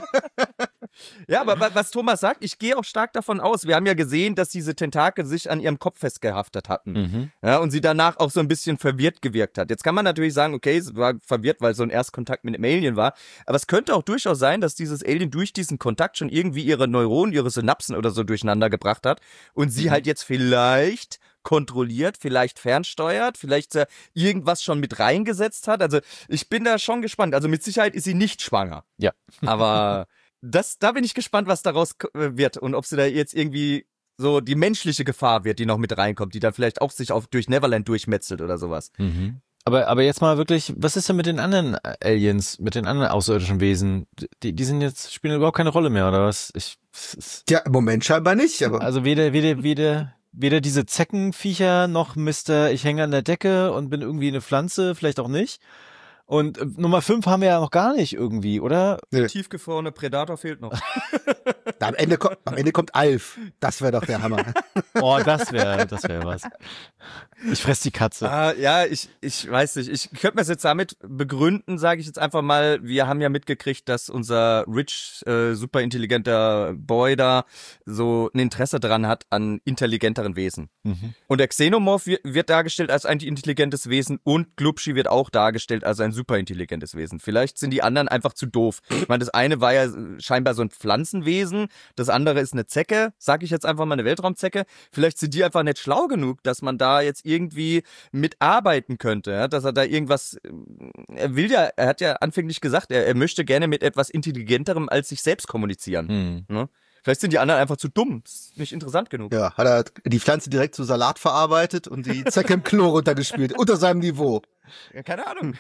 Ja, aber was Thomas sagt, ich gehe auch stark davon aus. Wir haben ja gesehen, dass diese Tentakel sich an ihrem Kopf festgehaftet hatten. Mhm. Ja, und sie danach auch so ein bisschen verwirrt gewirkt hat. Jetzt kann man natürlich sagen, okay, sie war verwirrt, weil so ein Erstkontakt mit dem Alien war. Aber es könnte auch durchaus sein, dass dieses Alien durch diesen Kontakt schon irgendwie ihre Neuronen, ihre Synapsen oder so durcheinander gebracht hat. Und sie mhm. halt jetzt vielleicht kontrolliert, vielleicht fernsteuert, vielleicht äh, irgendwas schon mit reingesetzt hat. Also ich bin da schon gespannt. Also mit Sicherheit ist sie nicht schwanger. Ja. Aber das, da bin ich gespannt, was daraus wird und ob sie da jetzt irgendwie so die menschliche Gefahr wird, die noch mit reinkommt, die dann vielleicht auch sich auf durch Neverland durchmetzelt oder sowas. Mhm. Aber, aber jetzt mal wirklich, was ist denn mit den anderen Aliens, mit den anderen außerirdischen Wesen? Die, die sind jetzt, spielen überhaupt keine Rolle mehr, oder was? Ich, ja, im Moment scheinbar nicht, aber. Also weder, weder, weder, weder diese Zeckenviecher noch Mister Ich hänge an der Decke und bin irgendwie eine Pflanze, vielleicht auch nicht. Und äh, Nummer fünf haben wir ja noch gar nicht irgendwie, oder? Der tiefgefrorene Predator fehlt noch. Da am Ende kommt, am Ende kommt Alf. Das wäre doch der Hammer. Oh, das wäre, das wäre was. Ich fress die Katze. Ah, ja, ich, ich weiß nicht. Ich könnte mir das jetzt damit begründen, sage ich jetzt einfach mal. Wir haben ja mitgekriegt, dass unser rich, äh, super intelligenter Boy da so ein Interesse dran hat an intelligenteren Wesen. Mhm. Und der Xenomorph wird, wird dargestellt als ein intelligentes Wesen und Glubschi wird auch dargestellt als ein super intelligentes Wesen. Vielleicht sind die anderen einfach zu doof. Ich meine, das eine war ja scheinbar so ein Pflanzenwesen, das andere ist eine Zecke, sag ich jetzt einfach mal eine Weltraumzecke. Vielleicht sind die einfach nicht schlau genug, dass man da jetzt irgendwie mitarbeiten könnte, ja? Dass er da irgendwas, er will ja, er hat ja anfänglich gesagt, er, er möchte gerne mit etwas Intelligenterem als sich selbst kommunizieren. Hm. Ne? Vielleicht sind die anderen einfach zu dumm, ist nicht interessant genug. Ja, hat er die Pflanze direkt zu Salat verarbeitet und die Zecke im Klo runtergespielt, unter seinem Niveau. Ja, keine Ahnung.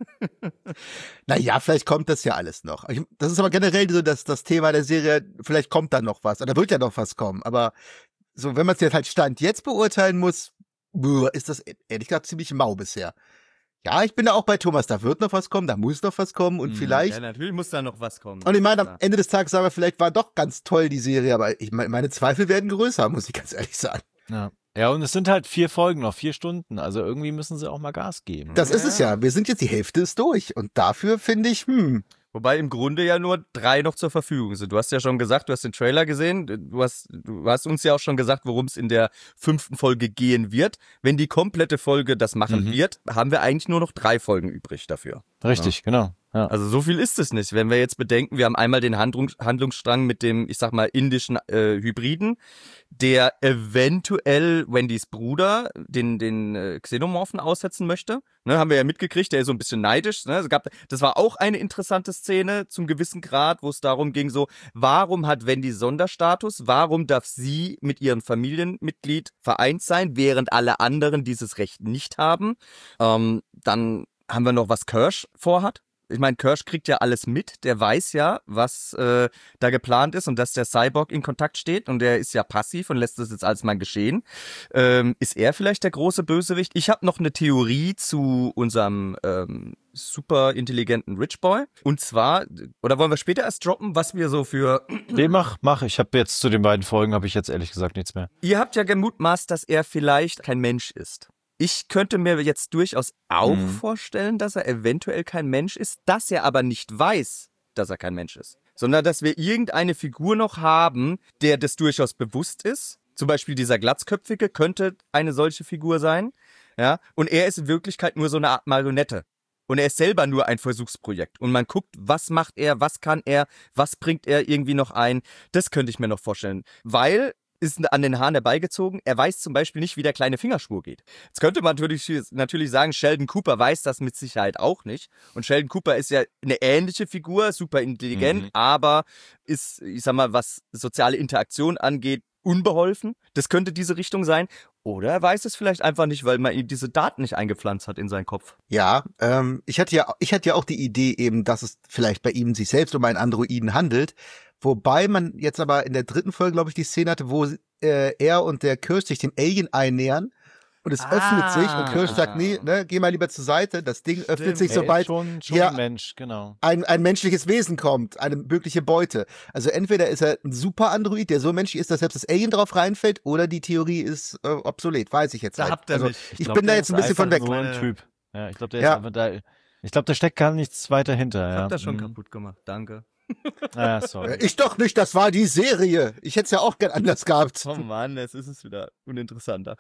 Naja, vielleicht kommt das ja alles noch. Ich, das ist aber generell so das, das Thema der Serie, vielleicht kommt da noch was, oder wird ja noch was kommen, aber so, wenn man es jetzt halt Stand jetzt beurteilen muss, ist das ehrlich gesagt ziemlich mau bisher. Ja, ich bin da auch bei Thomas, da wird noch was kommen, da muss noch was kommen und Hm, vielleicht... Ja, natürlich muss da noch was kommen. Und ich meine, am Ja. Ende des Tages sagen wir, vielleicht war doch ganz toll die Serie, aber ich meine, meine Zweifel werden größer, muss ich ganz ehrlich sagen. Ja. Ja, und es sind halt vier Folgen noch, vier Stunden. Also irgendwie müssen sie auch mal Gas geben. Das ist es ja. Wir sind jetzt, die Hälfte ist durch. Und dafür finde ich, hm, Wobei im Grunde ja nur drei noch zur Verfügung sind. Du hast ja schon gesagt, du hast den Trailer gesehen. Du hast, du hast uns ja auch schon gesagt, worum es in der fünften Folge gehen wird. Wenn die komplette Folge das machen Mhm. wird, haben wir eigentlich nur noch drei Folgen übrig dafür. Richtig, genau. Ja. Also so viel ist es nicht. Wenn wir jetzt bedenken, wir haben einmal den Handlungs- Handlungsstrang mit dem, ich sag mal, indischen äh, Hybriden, der eventuell Wendys Bruder, den den äh, Xenomorphen aussetzen möchte. Ne, haben wir ja mitgekriegt, der ist so ein bisschen neidisch. Ne? Es gab, das war auch eine interessante Szene zum gewissen Grad, wo es darum ging, so, warum hat Wendy Sonderstatus? Warum darf sie mit ihrem Familienmitglied vereint sein, während alle anderen dieses Recht nicht haben? Ähm, dann haben wir noch, was Kirsch vorhat. Ich meine, Kirsch kriegt ja alles mit, der weiß ja, was äh, da geplant ist und dass der Cyborg in Kontakt steht und der ist ja passiv und lässt das jetzt alles mal geschehen. Ähm, ist er vielleicht der große Bösewicht? Ich habe noch eine Theorie zu unserem ähm, super intelligenten Rich Boy und zwar, oder wollen wir später erst droppen, was wir so für... Nee, mach, mach. Ich habe jetzt zu den beiden Folgen, habe ich jetzt ehrlich gesagt nichts mehr. Ihr habt ja gemutmaßt, dass er vielleicht kein Mensch ist. Ich könnte mir jetzt durchaus auch Mhm. vorstellen, dass er eventuell kein Mensch ist, dass er aber nicht weiß, dass er kein Mensch ist. Sondern dass wir irgendeine Figur noch haben, der das durchaus bewusst ist. Zum Beispiel dieser Glatzköpfige könnte eine solche Figur sein. Ja, und er ist in Wirklichkeit nur so eine Art Marionette. Und er ist selber nur ein Versuchsprojekt. Und man guckt, was macht er, was kann er, was bringt er irgendwie noch ein. Das könnte ich mir noch vorstellen. Weil... ist an den Haaren herbeigezogen. Er weiß zum Beispiel nicht, wie der kleine Fingerschwur geht. Jetzt könnte man natürlich, natürlich sagen, Sheldon Cooper weiß das mit Sicherheit auch nicht. Und Sheldon Cooper ist ja eine ähnliche Figur, super intelligent, Mhm. aber ist, ich sag mal, was soziale Interaktion angeht, unbeholfen. Das könnte diese Richtung sein. Oder er weiß es vielleicht einfach nicht, weil man ihm diese Daten nicht eingepflanzt hat in seinen Kopf. ja, ähm, ich hatte ja, ich hatte ja auch die Idee eben, dass es vielleicht bei ihm sich selbst um einen Androiden handelt. Wobei man jetzt aber in der dritten Folge, glaube ich, die Szene hatte, wo äh, er und der Kirsch sich dem Alien einnähern und es Ah. öffnet sich und Kirsch sagt, nee, ne, geh mal lieber zur Seite. Das Ding öffnet sich, Er ist sobald schon, schon ja, ein Mensch, genau. ein, ein menschliches Wesen kommt, eine mögliche Beute. Also entweder ist er ein super Android, der so menschlich ist, dass selbst das Alien drauf reinfällt, oder die Theorie ist äh, obsolet, weiß ich jetzt Da halt. habt ihr also, mich. ich, Ich glaub, bin da der jetzt ein ist bisschen von weg. einfach nur ein Typ. Ja, ich glaube, der Ja. ist einfach da. Ich glaube, da steckt gar nichts weiter hinter. Ich Ja. hab das schon Mhm. kaputt gemacht. Danke. Ah, sorry. Ich doch nicht, das war die Serie. Ich hätte es ja auch gern anders gehabt. Oh Mann, jetzt ist es wieder uninteressanter.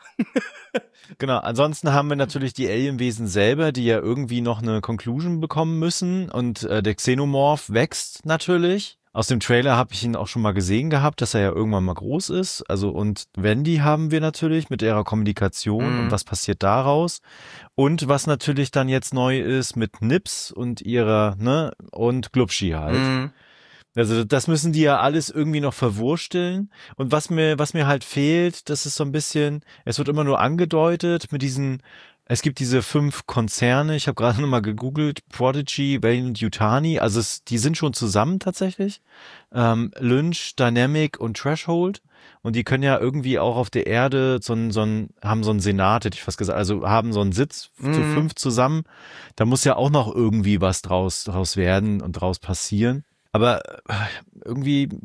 Genau, ansonsten haben wir natürlich die Alienwesen selber, die ja irgendwie noch eine Conclusion bekommen müssen und äh, der Xenomorph wächst natürlich. Aus dem Trailer habe ich ihn auch schon mal gesehen gehabt, dass er ja irgendwann mal groß ist. Also und Wendy haben wir natürlich mit ihrer Kommunikation Mhm. und was passiert daraus. Und was natürlich dann jetzt neu ist mit Nips und ihrer, ne, und Glubschi halt. Mhm. Also das müssen die ja alles irgendwie noch verwursteln. Und was mir, was mir halt fehlt, das ist so ein bisschen, es wird immer nur angedeutet mit diesen, es gibt diese fünf Konzerne, ich habe gerade nochmal gegoogelt, Prodigy, Valiant, Yutani, also es, die sind schon zusammen tatsächlich. Ähm, Lynch, Dynamic und Threshold. Und die können ja irgendwie auch auf der Erde so ein, so ein, haben so einen Senat, hätte ich fast gesagt, also haben so einen Sitz Mhm. zu fünf zusammen. Da muss ja auch noch irgendwie was draus, draus werden und draus passieren. Aber äh, irgendwie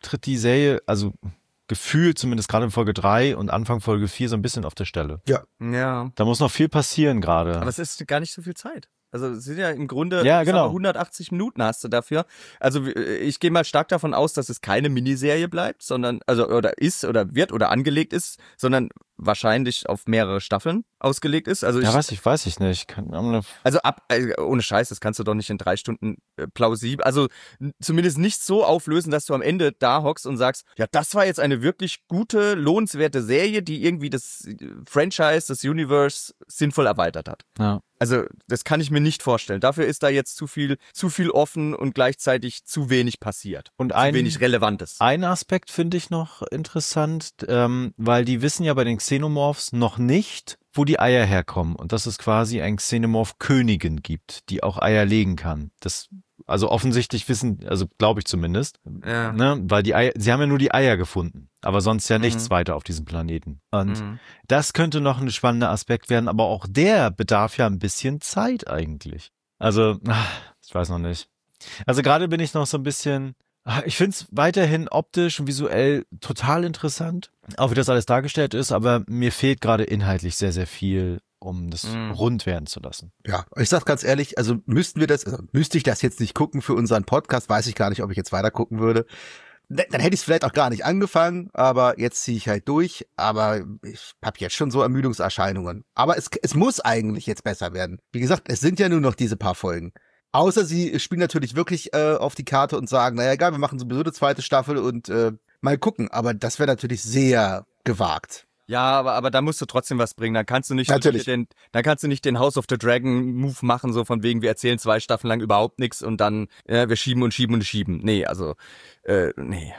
tritt die Serie, also gefühlt zumindest gerade in Folge drei und Anfang Folge vier so ein bisschen auf der Stelle. Ja. Ja. Da muss noch viel passieren gerade. Aber es ist gar nicht so viel Zeit. Also es sind ja im Grunde Ja, ich sag genau. mal, hundertachtzig Minuten hast du dafür. Also ich gehe mal stark davon aus, dass es keine Miniserie bleibt, sondern also oder ist oder wird oder angelegt ist, sondern wahrscheinlich auf mehrere Staffeln ausgelegt ist. Also ich, ja, weiß ich, weiß ich nicht. Kann, also ab äh, ohne Scheiß, das kannst du doch nicht in drei Stunden äh, plausibel, also n- zumindest nicht so auflösen, dass du am Ende da hockst und sagst, ja, das war jetzt eine wirklich gute, lohnenswerte Serie, die irgendwie das äh, Franchise, das Universe sinnvoll erweitert hat. ja. Also das kann ich mir nicht vorstellen. Dafür ist da jetzt zu viel, zu viel offen und gleichzeitig zu wenig passiert. Und zu ein, wenig Relevantes. ein Aspekt finde ich noch interessant, ähm, weil die wissen ja bei den Xenomorphs noch nicht, wo die Eier herkommen. Und dass es quasi ein Xenomorph-Königin gibt, die auch Eier legen kann. Das, also offensichtlich wissen, also glaube ich zumindest, Ja. ne, weil die Eier, sie haben ja nur die Eier gefunden, aber sonst ja nichts Mhm. weiter auf diesem Planeten. Und Mhm. das könnte noch ein spannender Aspekt werden, aber auch der bedarf ja ein bisschen Zeit eigentlich. Also, ach, ich weiß noch nicht. Also gerade bin ich noch so ein bisschen, ah, ich finde es weiterhin optisch und visuell total interessant, auch wie das alles dargestellt ist, aber mir fehlt gerade inhaltlich sehr, sehr viel, um das Mhm. rund werden zu lassen. Ja, ich sag ganz ehrlich, also müssten wir das, also müsste ich das jetzt nicht gucken für unseren Podcast, weiß ich gar nicht, ob ich jetzt weiter gucken würde. Dann dann hätte ich es vielleicht auch gar nicht angefangen, aber jetzt ziehe ich halt durch. Aber ich habe jetzt schon so Ermüdungserscheinungen. Aber es, es muss eigentlich jetzt besser werden. Wie gesagt, es sind ja nur noch diese paar Folgen. Außer sie spielen natürlich wirklich äh, auf die Karte und sagen, naja, egal, wir machen sowieso eine zweite Staffel und äh, mal gucken. Aber das wäre natürlich sehr gewagt. Ja, aber, aber da musst du trotzdem was bringen. Dann kannst du nicht Natürlich. den, dann kannst du nicht den House of the Dragon Move machen, so von wegen, wir erzählen zwei Staffeln lang überhaupt nichts und dann, ja, wir schieben und schieben und schieben. Nee, also, äh, nee.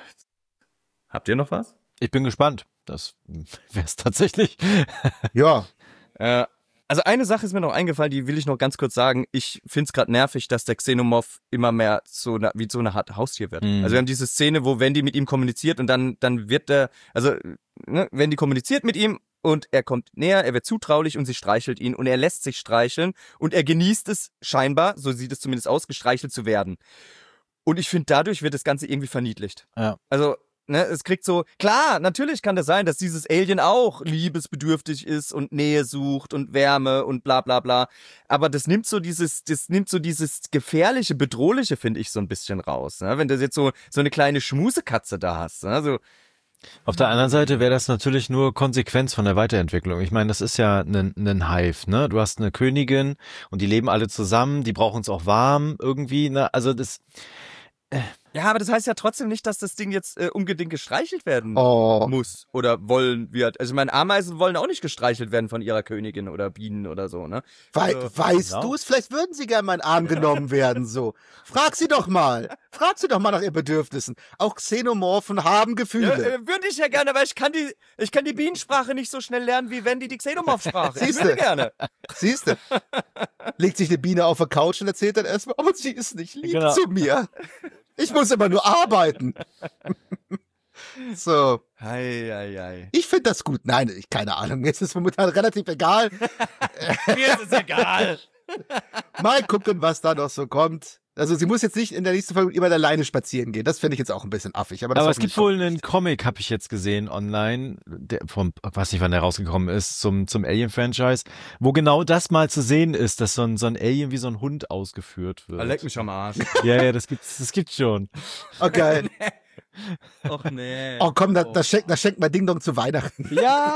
Habt ihr noch was? Ich bin gespannt. Das wäre es tatsächlich. Ja, Äh, also eine Sache ist mir noch eingefallen, die will ich noch ganz kurz sagen. Ich find's gerade nervig, dass der Xenomorph immer mehr so eine, wie so eine Art Haustier wird. Mhm. Also wir haben diese Szene, wo Wendy mit ihm kommuniziert und dann, dann wird der, also ne, Wendy kommuniziert mit ihm und er kommt näher, er wird zutraulich und sie streichelt ihn und er lässt sich streicheln und er genießt es scheinbar, so sieht es zumindest aus, gestreichelt zu werden. Und ich finde, dadurch wird das Ganze irgendwie verniedlicht. Ja. Also, ne, es kriegt so, klar, natürlich kann das sein, dass dieses Alien auch liebesbedürftig ist und Nähe sucht und Wärme und bla bla bla. Aber das nimmt so dieses, das nimmt so dieses gefährliche, bedrohliche, finde ich, so ein bisschen raus. Ne? Wenn du jetzt so, so eine kleine Schmusekatze da hast. Ne? Also, Auf der anderen Seite wäre das natürlich nur Konsequenz von der Weiterentwicklung. Ich meine, das ist ja ein, ein Hive, ne? Du hast eine Königin und die leben alle zusammen, die brauchen es auch warm irgendwie, ne? Also das, ja, aber das heißt ja trotzdem nicht, dass das Ding jetzt äh, unbedingt gestreichelt werden oh. muss oder wollen wird. Also ich meine, Ameisen wollen auch nicht gestreichelt werden von ihrer Königin oder Bienen oder so, ne? Wei Also, weißt genau. du es? Vielleicht würden sie gerne mal in den Arm genommen werden, so. Frag sie doch mal. Frag sie doch mal nach ihren Bedürfnissen. Auch Xenomorphen haben Ja, Gefühle. äh, würde ich ja gerne, aber ich kann die, ich kann die Bienensprache nicht so schnell lernen, wie wenn die die Xenomorph-Sprache. Ich Siehste. würde gerne. Siehst du? Legt sich eine Biene auf der Couch und erzählt dann erstmal, aber sie ist nicht lieb Genau. zu mir. Ich muss immer nur arbeiten. So. Hei, hei, hei. Ich finde das gut. Nein, ich, keine Ahnung. Mir ist es momentan relativ egal. Mir ist es egal. Mal gucken, was da noch so kommt. Also sie muss jetzt nicht in der nächsten Folge immer alleine spazieren gehen. Das finde ich jetzt auch ein bisschen affig. Aber, das aber es hoffentlich gibt wohl einen Comic, habe ich jetzt gesehen online, der vom, weiß nicht, wann der rausgekommen ist, zum zum Alien-Franchise, wo genau das mal zu sehen ist, dass so ein so ein Alien wie so ein Hund ausgeführt wird. Leck mich am Arsch. Ja, ja, das gibt's, das gibt's schon. Oh, geil. Och nee. Oh komm, das, das schenkt, das schenkt mal Ding Dong zu Weihnachten. Ja.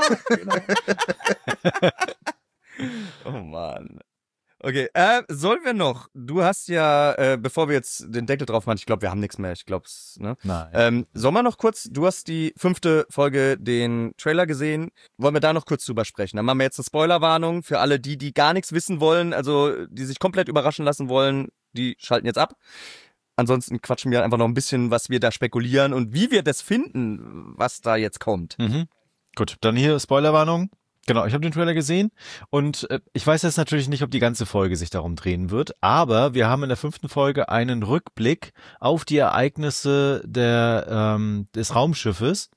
Oh Mann. Okay, äh, sollen wir noch, du hast ja, äh, bevor wir jetzt den Deckel drauf machen, ich glaube, wir haben nichts mehr, ich glaub's, ne? Nein. Ähm, sollen wir noch kurz, du hast die fünfte Folge, den Trailer gesehen, wollen wir da noch kurz drüber sprechen? Dann machen wir jetzt eine Spoilerwarnung für alle die, die gar nichts wissen wollen, also die sich komplett überraschen lassen wollen, die schalten jetzt ab. Ansonsten quatschen wir einfach noch ein bisschen, was wir da spekulieren und wie wir das finden, was da jetzt kommt. Mhm. Gut, dann hier Spoilerwarnung. Genau, ich habe den Trailer gesehen und äh, ich weiß jetzt natürlich nicht, ob die ganze Folge sich darum drehen wird, aber wir haben in der fünften Folge einen Rückblick auf die Ereignisse der, ähm, des Raumschiffes,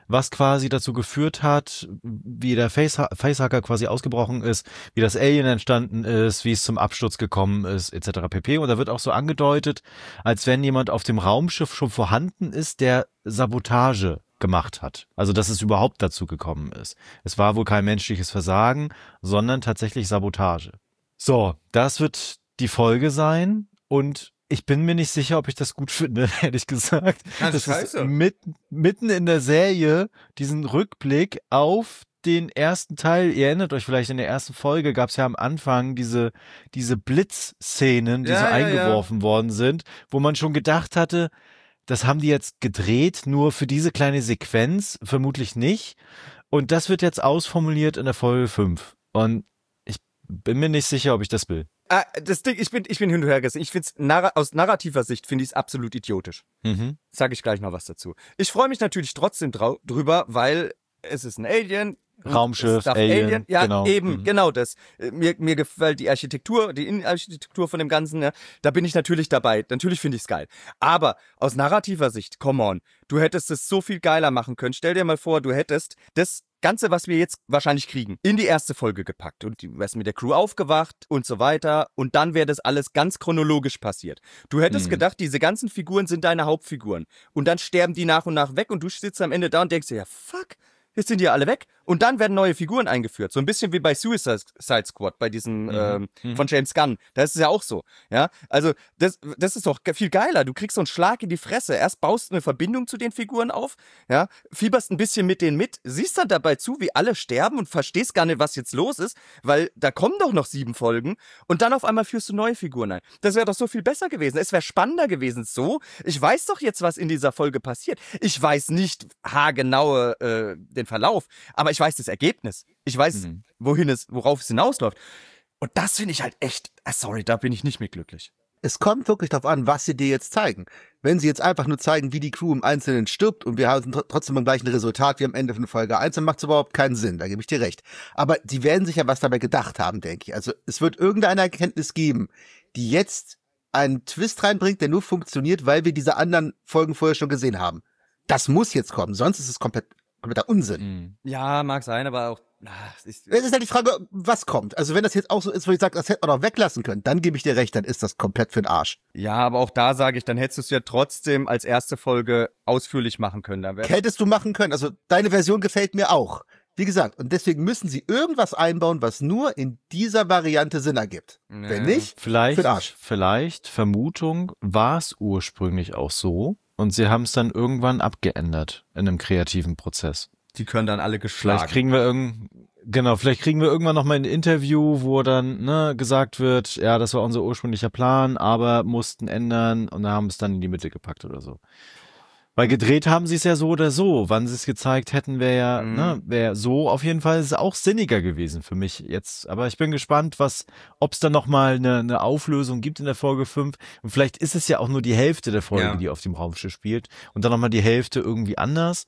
was quasi dazu geführt hat, wie der Face- Facehacker quasi ausgebrochen ist, wie das Alien entstanden ist, wie es zum Absturz gekommen ist, et cetera pp. Und da wird auch so angedeutet, als wenn jemand auf dem Raumschiff schon vorhanden ist, der Sabotage gemacht hat. Also, dass es überhaupt dazu gekommen ist. Es war wohl kein menschliches Versagen, sondern tatsächlich Sabotage. So, das wird die Folge sein und ich bin mir nicht sicher, ob ich das gut finde, ehrlich gesagt. Das Das ist scheiße. ist mitten, mitten in der Serie diesen Rückblick auf den ersten Teil. Ihr erinnert euch vielleicht, in der ersten Folge gab es ja am Anfang diese, diese Blitzszenen, die Ja, so ja, eingeworfen ja. worden sind, wo man schon gedacht hatte, das haben die jetzt gedreht, nur für diese kleine Sequenz, vermutlich nicht. Und das wird jetzt ausformuliert in der Folge fünf. Und ich bin mir nicht sicher, ob ich das will. Ah, das Ding, ich bin, ich bin hin und her gerissen. Ich find's, narra- aus narrativer Sicht finde ich es absolut idiotisch. Mhm. Sage ich gleich noch was dazu. Ich freue mich natürlich trotzdem drau- drüber, weil es ist ein Alien. Raumschiff, Es darf Alien, Ja, genau. eben, Mhm. genau das. Mir, mir gefällt die Architektur, die Innenarchitektur von dem Ganzen, ja, da bin ich natürlich dabei. Natürlich finde ich es geil. Aber aus narrativer Sicht, come on, du hättest es so viel geiler machen können. Stell dir mal vor, du hättest das Ganze, was wir jetzt wahrscheinlich kriegen, in die erste Folge gepackt. Und du wärst mit der Crew aufgewacht und so weiter. Und dann wäre das alles ganz chronologisch passiert. Du hättest Mhm. gedacht, diese ganzen Figuren sind deine Hauptfiguren. Und dann sterben die nach und nach weg und du sitzt am Ende da und denkst dir, ja, fuck, jetzt sind die ja alle weg. Und dann werden neue Figuren eingeführt. So ein bisschen wie bei Suicide Squad, bei diesem Mhm. ähm, Mhm. von James Gunn. Da ist es ja auch so. Ja, also das, das ist doch viel geiler. Du kriegst so einen Schlag in die Fresse. Erst baust du eine Verbindung zu den Figuren auf, ja, fieberst ein bisschen mit denen mit, siehst dann dabei zu, wie alle sterben und verstehst gar nicht, was jetzt los ist, weil da kommen doch noch sieben Folgen und dann auf einmal führst du neue Figuren ein. Das wäre doch so viel besser gewesen. Es wäre spannender gewesen. So, ich weiß doch jetzt, was in dieser Folge passiert. Ich weiß nicht haargenau äh, den Verlauf, aber ich weiß das Ergebnis. Ich weiß, Mhm. wohin es, worauf es hinausläuft. Und das finde ich halt echt, ah, sorry, da bin ich nicht mehr glücklich. Es kommt wirklich darauf an, was sie dir jetzt zeigen. Wenn sie jetzt einfach nur zeigen, wie die Crew im Einzelnen stirbt und wir haben tr- trotzdem beim gleichen Resultat wie am Ende von Folge eins, dann macht es überhaupt keinen Sinn, da gebe ich dir recht. Aber die werden sich ja was dabei gedacht haben, denke ich. Also es wird irgendeine Erkenntnis geben, die jetzt einen Twist reinbringt, der nur funktioniert, weil wir diese anderen Folgen vorher schon gesehen haben. Das muss jetzt kommen, sonst ist es komplett, kompletter Unsinn. Mhm. Ja, mag sein, aber auch, ah, es ist, Es ist halt die Frage, was kommt. Also wenn das jetzt auch so ist, wo ich sage, das hätte man doch weglassen können, dann gebe ich dir recht, dann ist das komplett für den Arsch. ja, aber auch da sage ich, dann hättest du es ja trotzdem als erste Folge ausführlich machen können. Dann wär, Hättest du machen können. Also deine Version gefällt mir auch. Wie gesagt, und deswegen müssen sie irgendwas einbauen, was nur in dieser Variante Sinn ergibt. Nee. Wenn nicht, Vielleicht, für den Arsch. vielleicht, Vermutung, war es ursprünglich auch so und sie haben es dann irgendwann abgeändert in einem kreativen Prozess. die können dann alle geschlagen. Vielleicht kriegen wir irgend, genau, vielleicht kriegen wir irgendwann noch mal ein Interview, wo dann ne, gesagt wird, ja, das war unser ursprünglicher Plan, aber mussten ändern und haben es dann in die Mitte gepackt oder so. Weil gedreht haben sie es ja so oder so. Wann sie es gezeigt hätten, wäre ja, Mhm. ne, wäre so auf jeden Fall ist es auch sinniger gewesen für mich jetzt. Aber ich bin gespannt, was, ob es dann noch mal eine, eine Auflösung gibt in der Folge fünf. Und vielleicht ist es ja auch nur die Hälfte der Folge, Ja. die auf dem Raumschiff spielt. Und dann noch mal die Hälfte irgendwie anders.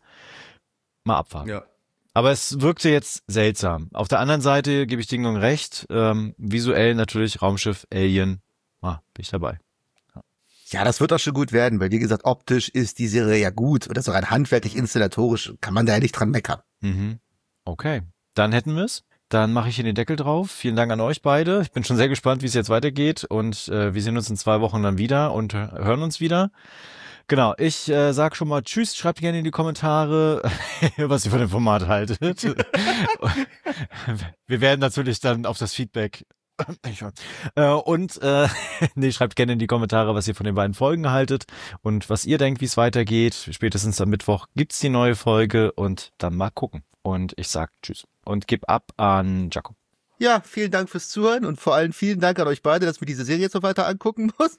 Mal abwarten. Ja. Aber es wirkte jetzt seltsam. Auf der anderen Seite gebe ich Ding Dong recht. Ähm, visuell natürlich Raumschiff, Alien. Ah, bin ich dabei. ja, das wird auch schon gut werden, weil wie gesagt, optisch ist die Serie ja gut und das auch rein handwerklich, installatorisch, kann man da ja nicht dran meckern. Mhm. Okay, dann hätten wir es. Dann mache ich hier den Deckel drauf. Vielen Dank an euch beide. Ich bin schon sehr gespannt, wie es jetzt weitergeht. Und äh, wir sehen uns in zwei Wochen dann wieder und äh, hören uns wieder. Genau, ich äh, sag schon mal Tschüss. Schreibt gerne in die Kommentare, was ihr von dem Format haltet. Wir werden natürlich dann auf das Feedback äh, und äh, nee, schreibt gerne in die Kommentare, was ihr von den beiden Folgen haltet und was ihr denkt, wie es weitergeht. Spätestens am Mittwoch gibt's die neue Folge und dann mal gucken. Und ich sag Tschüss und gib ab an Jakob. Ja, vielen Dank fürs Zuhören und vor allem vielen Dank an euch beide, dass ich mir diese Serie jetzt noch weiter angucken muss.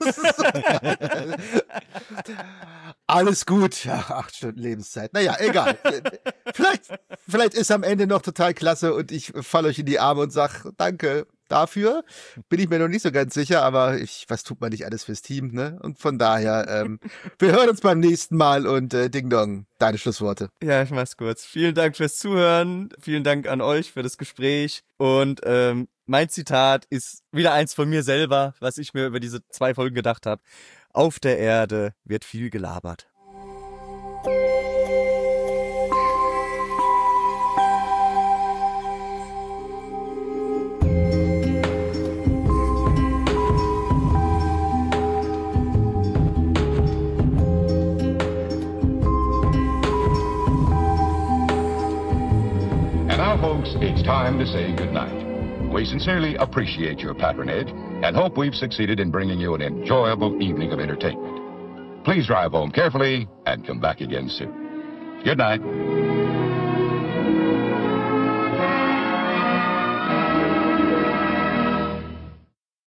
Alles gut. Ja, acht Stunden Lebenszeit. Naja, egal. vielleicht, vielleicht ist am Ende noch total klasse und ich falle euch in die Arme und sag danke dafür. Bin ich mir noch nicht so ganz sicher, aber ich, was tut man nicht alles fürs Team, ne? Und von daher, ähm, wir hören uns beim nächsten Mal und äh, Ding Dong, deine Schlussworte. Ja, ich mach's kurz. Vielen Dank fürs Zuhören. Vielen Dank an euch für das Gespräch. Und ähm, mein Zitat ist wieder eins von mir selber, was ich mir über diese zwei Folgen gedacht habe. Auf der Erde wird viel gelabert. folks, it's time to say goodnight. We sincerely appreciate your patronage and hope we've succeeded in bringing you an enjoyable evening of entertainment. Please drive home carefully and come back again soon. Good night.